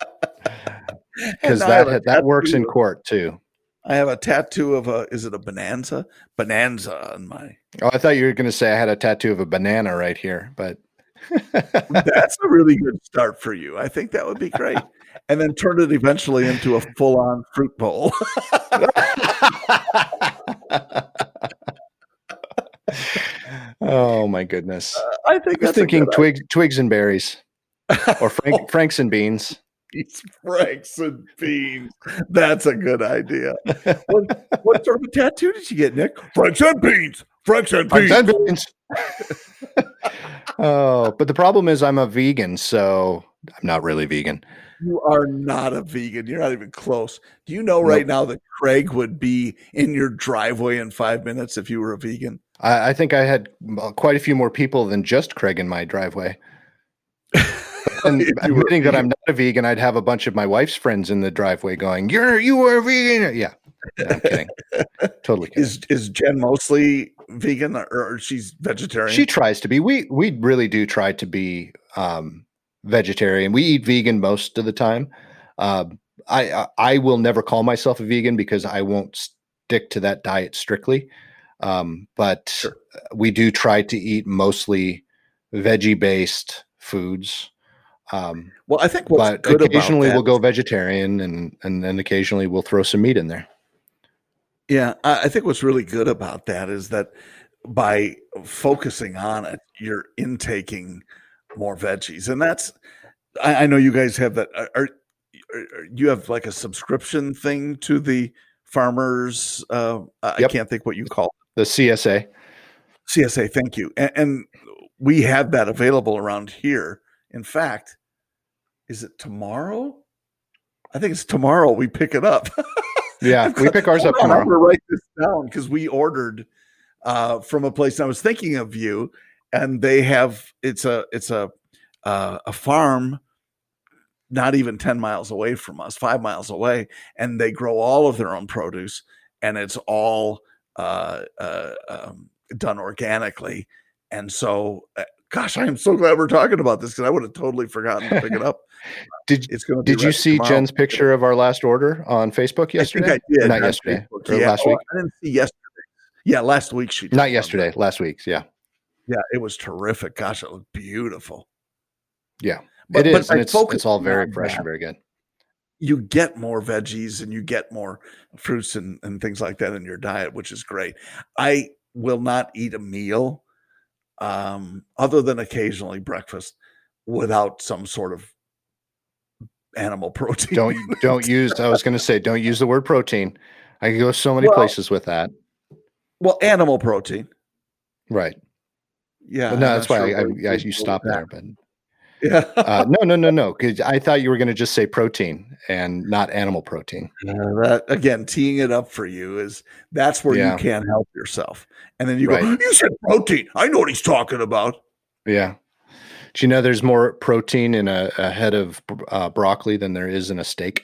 because And I have a that that works in tattoo. court too. I have a tattoo of a, is it a bonanza? Bonanza on my, Oh, I thought you were going to say I had a tattoo of a banana right here, but that's a really good start for you. I think that would be great. And then turn it eventually into a full on fruit bowl. oh my goodness! I think I was that's a thinking good twigs, twigs and berries, or Frank, Franks and beans. These Franks and beans. That's a good idea. What, what sort of a tattoo did you get, Nick? Franks and beans. Franks and beans. Franks and beans. Oh, but the problem is I'm a vegan, so I'm not really vegan. You are not a vegan. You're not even close. Do you know right now that Craig would be in your driveway in five minutes if you were a vegan? I, I think I had quite a few more people than just Craig in my driveway. And If you were admitting that vegan. I'm not a vegan, I'd have a bunch of my wife's friends in the driveway going, "You're you are a vegan." Yeah, no, I'm kidding. Totally kidding. Is is Jen mostly vegan or, or she's vegetarian? She tries to be. We we really do try to be um, vegetarian. We eat vegan most of the time. Uh, I, I I will never call myself a vegan because I won't stick to that diet strictly. Um, but Sure. we do try to eat mostly veggie based foods. Um, Well, I think what's but good occasionally about that we'll go vegetarian, and and then occasionally we'll throw some meat in there. Yeah, I I think what's really good about that is that by focusing on it, you're intaking more veggies, and that's. I, I know you guys have that. Are, are, are you have like a subscription thing to the farmers? Uh, I Yep. can't think what you call it. The C S A. C S A. Thank you, and, and we have that available around here. In fact, is it tomorrow? I think it's tomorrow we pick it up. Yeah, we pick ours up on, tomorrow. I'm going to write this down because we ordered uh, from a place. And I was thinking of you, and they have it's a it's a uh, a farm not even ten miles away from us, five miles away, and they grow all of their own produce, and it's all uh, uh, um, done organically. And so, uh, gosh, I am so glad we're talking about this because I would have totally forgotten to pick it up. Did it's going Did you see tomorrow. Jen's picture of our last order on Facebook yesterday? I think I did. Not yesterday. Or yeah. last oh, week. I didn't see yesterday. Yeah, last week she. Not yesterday. Last week's. Yeah. Yeah, it was terrific. Gosh, it looked beautiful. Yeah, but, it is, but and it's it's all very fresh that. and very good. You get more veggies and you get more fruits and, and things like that in your diet, which is great. I will not eat a meal, um, other than occasionally breakfast, without some sort of animal protein. Don't don't use. I was going to say, don't use the word protein. I can go so many well, places with that. Well, animal protein, right? Yeah, but no, that's why sure I, I, I you stop there. But yeah, uh, no, no, no, no. Because I thought you were going to just say protein and not animal protein. Uh, that again, teeing it up for you is that's where yeah. you can't help yourself. And then you right. go, you said protein. I know what he's talking about. Yeah. Do you know there's more protein in a, a head of uh, broccoli than there is in a steak?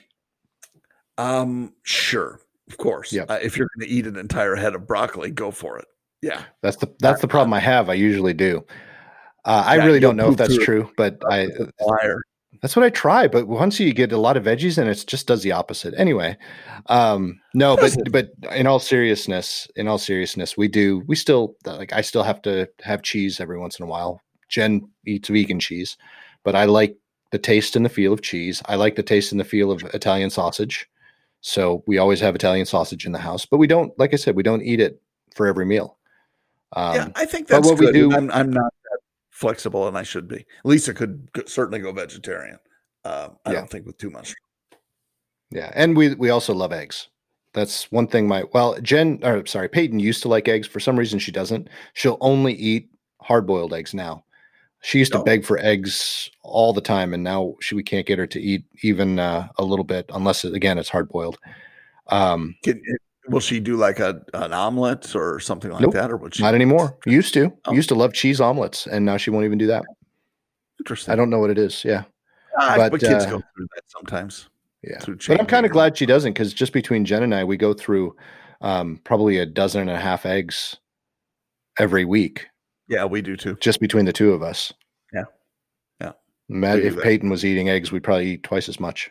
Um, sure, of course. Yep. Uh, if you're going to eat an entire head of broccoli, go for it. Yeah, that's the that's the problem I have. I usually do. Uh, I yeah, really don't know if that's true, but I liar. That's what I try. But once you get a lot of veggies, and it just does the opposite. Anyway, um, no, but but in all seriousness, in all seriousness, we do. We still like. I still have to have cheese every once in a while. Jen eats vegan cheese, but I like the taste and the feel of cheese. I like the taste and the feel of Italian sausage. So we always have Italian sausage in the house, but we don't, like I said, we don't eat it for every meal. Um, yeah, I think that's what good. We do, I'm, I'm not that flexible, and I should be. Lisa could, could certainly go vegetarian. Uh, I yeah. don't think with too much. Yeah, and we we also love eggs. That's one thing. My well, Jen, or sorry, Peyton used to like eggs. For some reason, she doesn't. She'll only eat hard-boiled eggs now. She used to oh. beg for eggs all the time, and now she, we can't get her to eat even uh, a little bit, unless it, again it's hard boiled. Um, Can, will she do like a an omelet or something like nope, that, or would she? Not anymore. Used to, oh. used to love cheese omelets, and now she won't even do that. Interesting. I don't know what it is. Yeah, ah, but, but kids uh, go through that sometimes. Yeah, but I'm kind of glad she doesn't, because just between Jen and I, we go through um, probably a dozen and a half eggs every week. Yeah, we do too. Just between the two of us. Yeah. Yeah. Matt, if Peyton was eating eggs, we'd probably eat twice as much.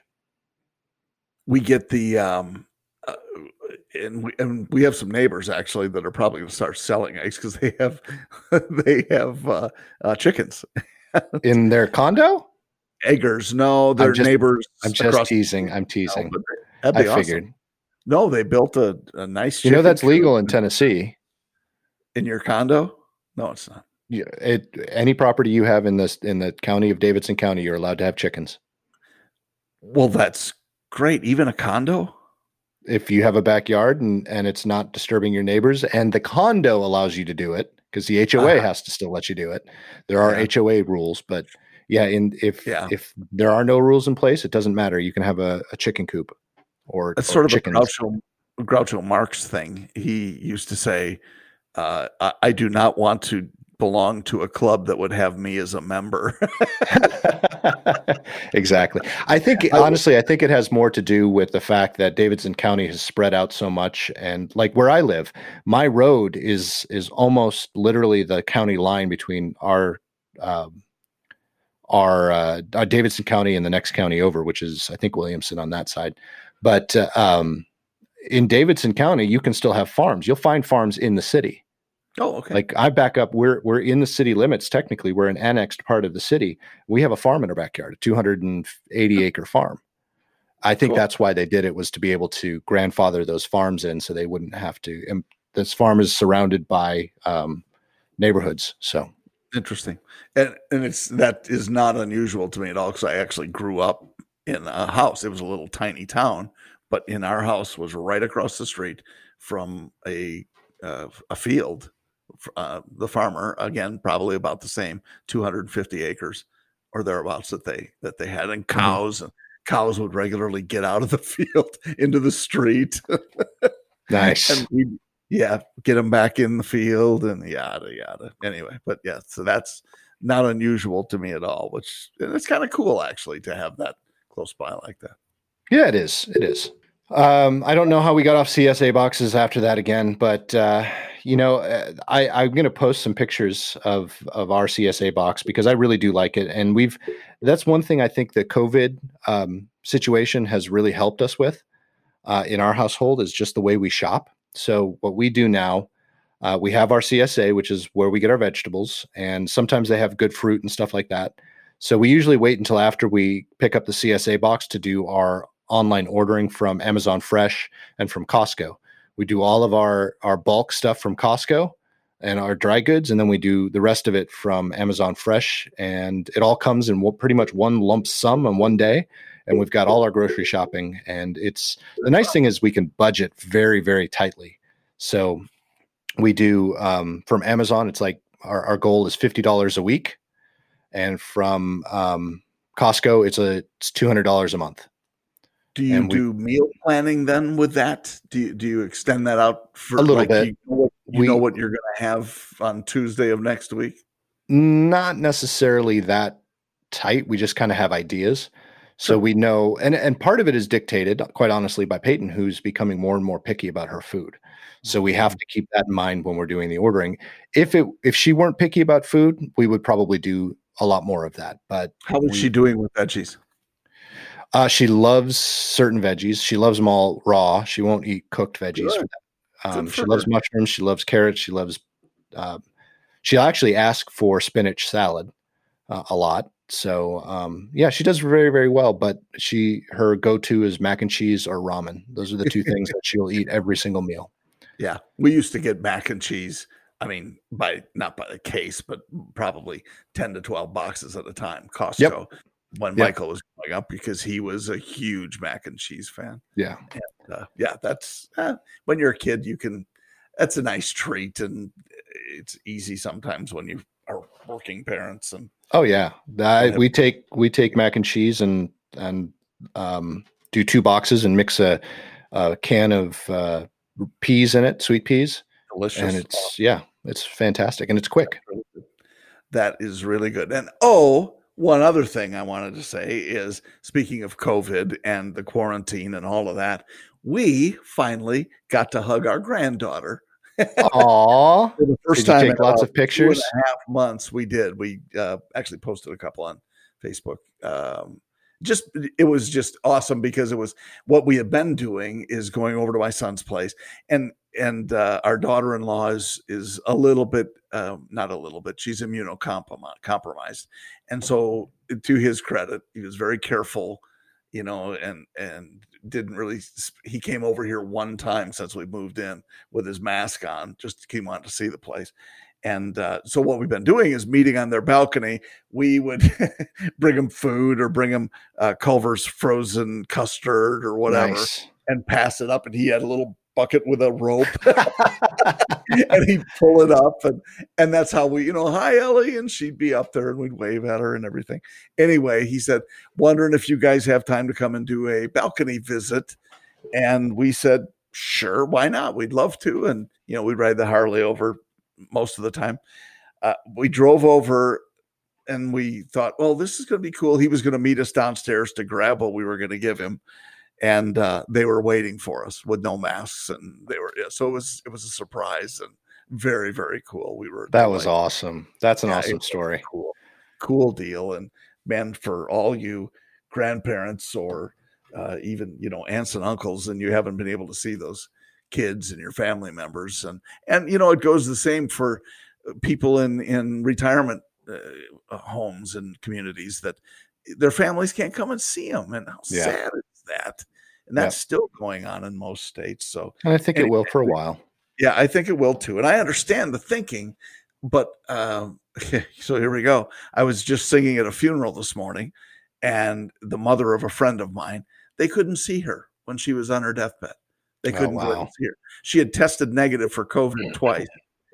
We get the, um, uh, and we, and we have some neighbors actually that are probably going to start selling eggs because they have, they have uh, uh, chickens. In their condo? Eggers. No, they're I'm just, neighbors. I'm just teasing. I'm teasing. No, that'd be I awesome. figured. No, they built a, a nice You know, that's legal in Tennessee. In your condo? No, it's not. Yeah, it, any property you have in this in the county of Davidson County, you're allowed to have chickens. Well, that's great. Even a condo? If you have a backyard and, and it's not disturbing your neighbors, and the condo allows you to do it, because the H O A uh, has to still let you do it. There are yeah. H O A rules, but yeah, in if yeah. if there are no rules in place, it doesn't matter. You can have a, a chicken coop or that's or sort of chickens. a Groucho, Groucho Marx thing. He used to say, uh, I, I do not want to belong to a club that would have me as a member. Exactly. I think, honestly, I think it has more to do with the fact that Davidson County has spread out so much. And like where I live, my road is, is almost literally the county line between our, um, our, uh, our Davidson County and the next county over, which is, I think, Williamson on that side. But, uh, um, in Davidson County, you can still have farms. You'll find farms in the city. Oh, okay. Like I back up, we're we're in the city limits. Technically, we're an annexed part of the city. We have a farm in our backyard, a two hundred eighty acre farm. I think cool. That's why they did it, was to be able to grandfather those farms in, so they wouldn't have to. And this farm is surrounded by um, neighborhoods. So Interesting. And and it's that is not unusual to me at all because I actually grew up in a house. It was a little tiny town, but in our house was right across the street from a uh, a field. Uh, the farmer, again, probably about the same, two hundred fifty acres or thereabouts that they that they had, and Mhm. cows and cows would regularly get out of the field into the street. Nice. And we, yeah, get them back in the field and yada yada. Anyway, but yeah, so that's not unusual to me at all. Which and it's kind of cool actually to have that close by like that. Yeah, it is. It is. Um, I don't know how we got off C S A boxes after that again, but uh, you know, uh, I, I'm going to post some pictures of of our C S A box because I really do like it, and we've that's one thing I think the COVID um, situation has really helped us with uh, in our household is just the way we shop. So what we do now, uh, we have our C S A, which is where we get our vegetables, and sometimes they have good fruit and stuff like that. So we usually wait until after we pick up the C S A box to do our online ordering from Amazon Fresh and from Costco. We do all of our our bulk stuff from Costco and our dry goods, and then we do the rest of it from Amazon Fresh, and it all comes in pretty much one lump sum in one day. And we've got all our grocery shopping, and it's the nice thing is we can budget very, very tightly. So we do um, from Amazon. It's like our, our goal is fifty dollars a week, and from um, Costco, it's a it's two hundred dollars a month. Do you And we- do meal planning then with that? Do you, do you extend that out for A little like, bit. You know what, you We- know what you're going to have on Tuesday of next week? Not necessarily that tight. We just kind of have ideas. So Sure. we know, and, and part of it is dictated, quite honestly, by Peyton, who's becoming more and more picky about her food. So we have to keep that in mind when we're doing the ordering. If it if she weren't picky about food, we would probably do a lot more of that. But How is we, she doing with veggies? Uh, she loves certain veggies. She loves them all raw. She won't eat cooked veggies. Good. Um, Good she for loves her. mushrooms. She loves carrots. She loves. Uh, she'll actually ask for spinach salad uh, a lot. So um, yeah, she does very very well. But she her go to is mac and cheese or ramen. Those are the two things that she'll eat every single meal. Yeah, we used to get mac and cheese. I mean, by not by the case, but probably ten to twelve boxes at a time. Costco. Yep. When Yep. Michael was growing up, because he was a huge mac and cheese fan. Yeah. And, uh, yeah, that's uh, when you're a kid, you can. That's a nice treat, and it's easy sometimes when you are working parents. And Oh yeah, I, we take we take mac and cheese and and um, do two boxes and mix a, a can of uh, peas in it, sweet peas, delicious, and it's yeah, it's fantastic and it's quick. That is really good. And oh, one other thing I wanted to say is, speaking of COVID and the quarantine and all of that, we finally got to hug our granddaughter. Aww. For the first Did you time take in lots about of pictures? Two and a half months, we did. We uh, actually posted a couple on Facebook. Um, just it was just awesome because it was what we had been doing is going over to my son's place, and and uh, our daughter-in-law is is a little bit, um, not a little bit, she's immunocompromised, and so to his credit, he was very careful, you know, and and didn't really. He came over here one time since we moved in with his mask on, just he wanted to see the place. And uh, so what we've been doing is meeting on their balcony. We would bring them food or bring them uh, Culver's frozen custard or whatever, Nice. and pass it up. And he had a little bucket with a rope, and he'd pull it up, and and that's how we, you know, hi Ellie, and she'd be up there, and we'd wave at her and everything. Anyway, he said, wondering if you guys have time to come and do a balcony visit, and we said, sure, why not? We'd love to, and you know, we'd ride the Harley over most of the time. Uh, we drove over and we thought, well, this is going to be cool. He was going to meet us downstairs to grab what we were going to give him. And uh, they were waiting for us with no masks. And they were, yeah, so it was, it was a surprise and very, very cool. We were, That was like, awesome. That's an yeah, awesome it was story. Cool, cool deal. And man, for all you grandparents or uh, even, you know, aunts and uncles, and you haven't been able to see those kids and your family members, and and you know, it goes the same for people in in retirement uh, homes and communities that their families can't come and see them, and how Yeah. sad is that? And that's Yep. still going on in most states. So And I think it will for a while. yeah, I think it will too, and I understand the thinking but um, so here we go. I was just singing at a funeral this morning, and the mother of a friend of mine, they couldn't see her when she was on her deathbed. They couldn't oh, go wow. and see her. She had tested negative for COVID twice,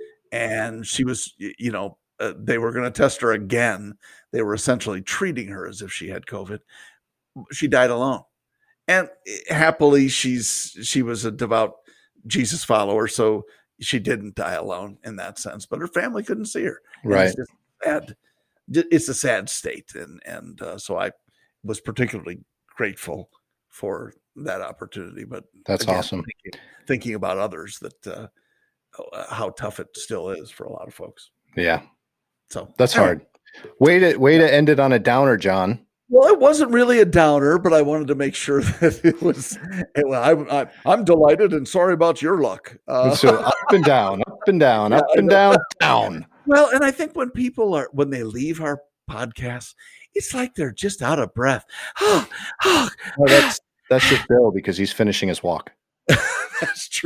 and she was, you know, uh, they were going to test her again. They were essentially treating her as if she had COVID. She died alone, and happily, she's she was a devout Jesus follower, so she didn't die alone in that sense. But her family couldn't see her. Right. It's just sad. It's a sad state, and and uh, so I was particularly grateful for that opportunity. But that's again, awesome. Thinking, thinking about others, that uh, how tough it still is for a lot of folks. Yeah. So that's hard. Way to way to end it on a downer, John. Well, it wasn't really a downer, but I wanted to make sure that it was. Well, I, I, I'm delighted and sorry about your luck. Uh, so up and down, up and down, yeah, up and down, down. Well, and I think when people are when they leave our podcast, it's like they're just out of breath. Oh, oh. No, that's that's just Bill because he's finishing his walk. That's true.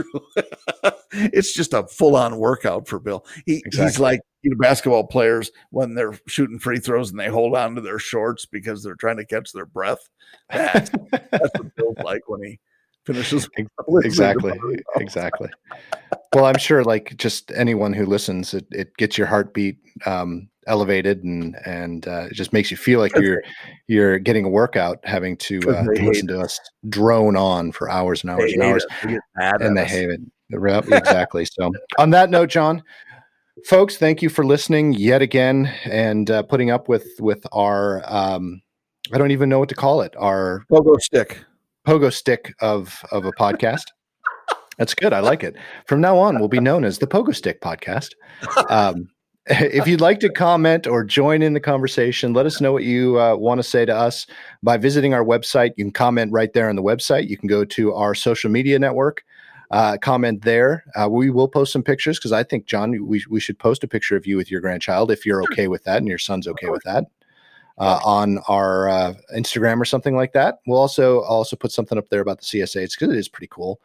It's just a full-on workout for Bill. He, exactly. He's like, you know, basketball players when they're shooting free throws and they hold on to their shorts because they're trying to catch their breath. That's, that's what Bill's like when he finishes. Exactly. Exactly. Well, I'm sure like just anyone who listens, it, it gets your heartbeat um, elevated and and uh, it just makes you feel like you're you're getting a workout, having to uh, listen to us drone on for hours and hours and hours, and they hate it. Exactly. So, on that note, John, folks, thank you for listening yet again and uh, putting up with with our um, I don't even know what to call it, our pogo stick, pogo stick of of a podcast. That's good. I like it. From now on, we'll be known as the Pogo Stick Podcast. Um, if you'd like to comment or join in the conversation, let us know what you uh, want to say to us by visiting our website. You can comment right there on the website. You can go to our social media network, uh, comment there. Uh, we will post some pictures because I think, John, we, we should post a picture of you with your grandchild if you're okay with that and your son's okay with that. Uh, on our uh, Instagram or something like that. We'll also also put something up there about the C S A. It's because it is pretty cool.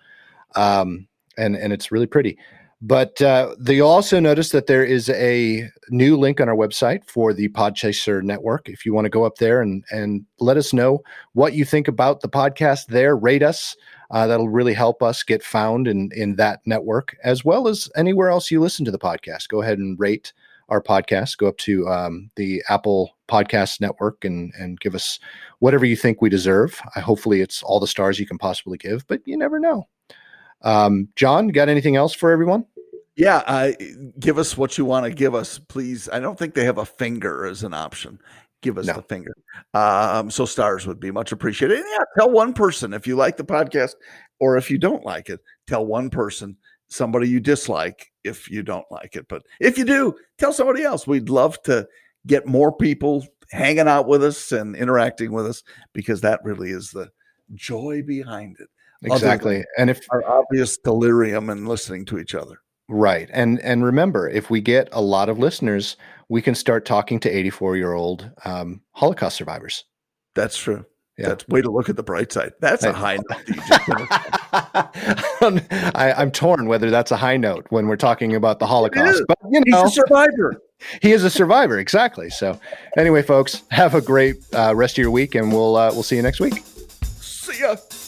Um, and, and it's really pretty, but, uh, you'll also notice that there is a new link on our website for the Podchaser Network. If you want to go up there and, and let us know what you think about the podcast there, rate us. Uh, that'll really help us get found in, in that network, as well as anywhere else you listen to the podcast. Go ahead and rate our podcast. Go up to, um, the Apple Podcast Network and, and give us whatever you think we deserve. I, hopefully it's all the stars you can possibly give, but you never know. Um, John, got anything else for everyone? Yeah. Uh, give us what you want to give us, please. I don't think they have a finger as an option. Give us no. the finger. Um, so stars would be much appreciated. And yeah, tell one person if you like the podcast, or if you don't like it, tell one person, somebody you dislike if you don't like it. But if you do, tell somebody else. We'd love to get more people hanging out with us and interacting with us, because that really is the joy behind it. Exactly. And if our obvious delirium and listening to each other. Right. And, and remember, if we get a lot of listeners, we can start talking to eighty-four year old um, Holocaust survivors. That's true. Yeah. That's way to look at the bright side. That's I, a high note. I, I'm torn whether that's a high note when we're talking about the Holocaust, but you know, he's a survivor. He is a survivor. Exactly. So anyway, folks, have a great uh, rest of your week, and we'll, uh, we'll see you next week. See ya.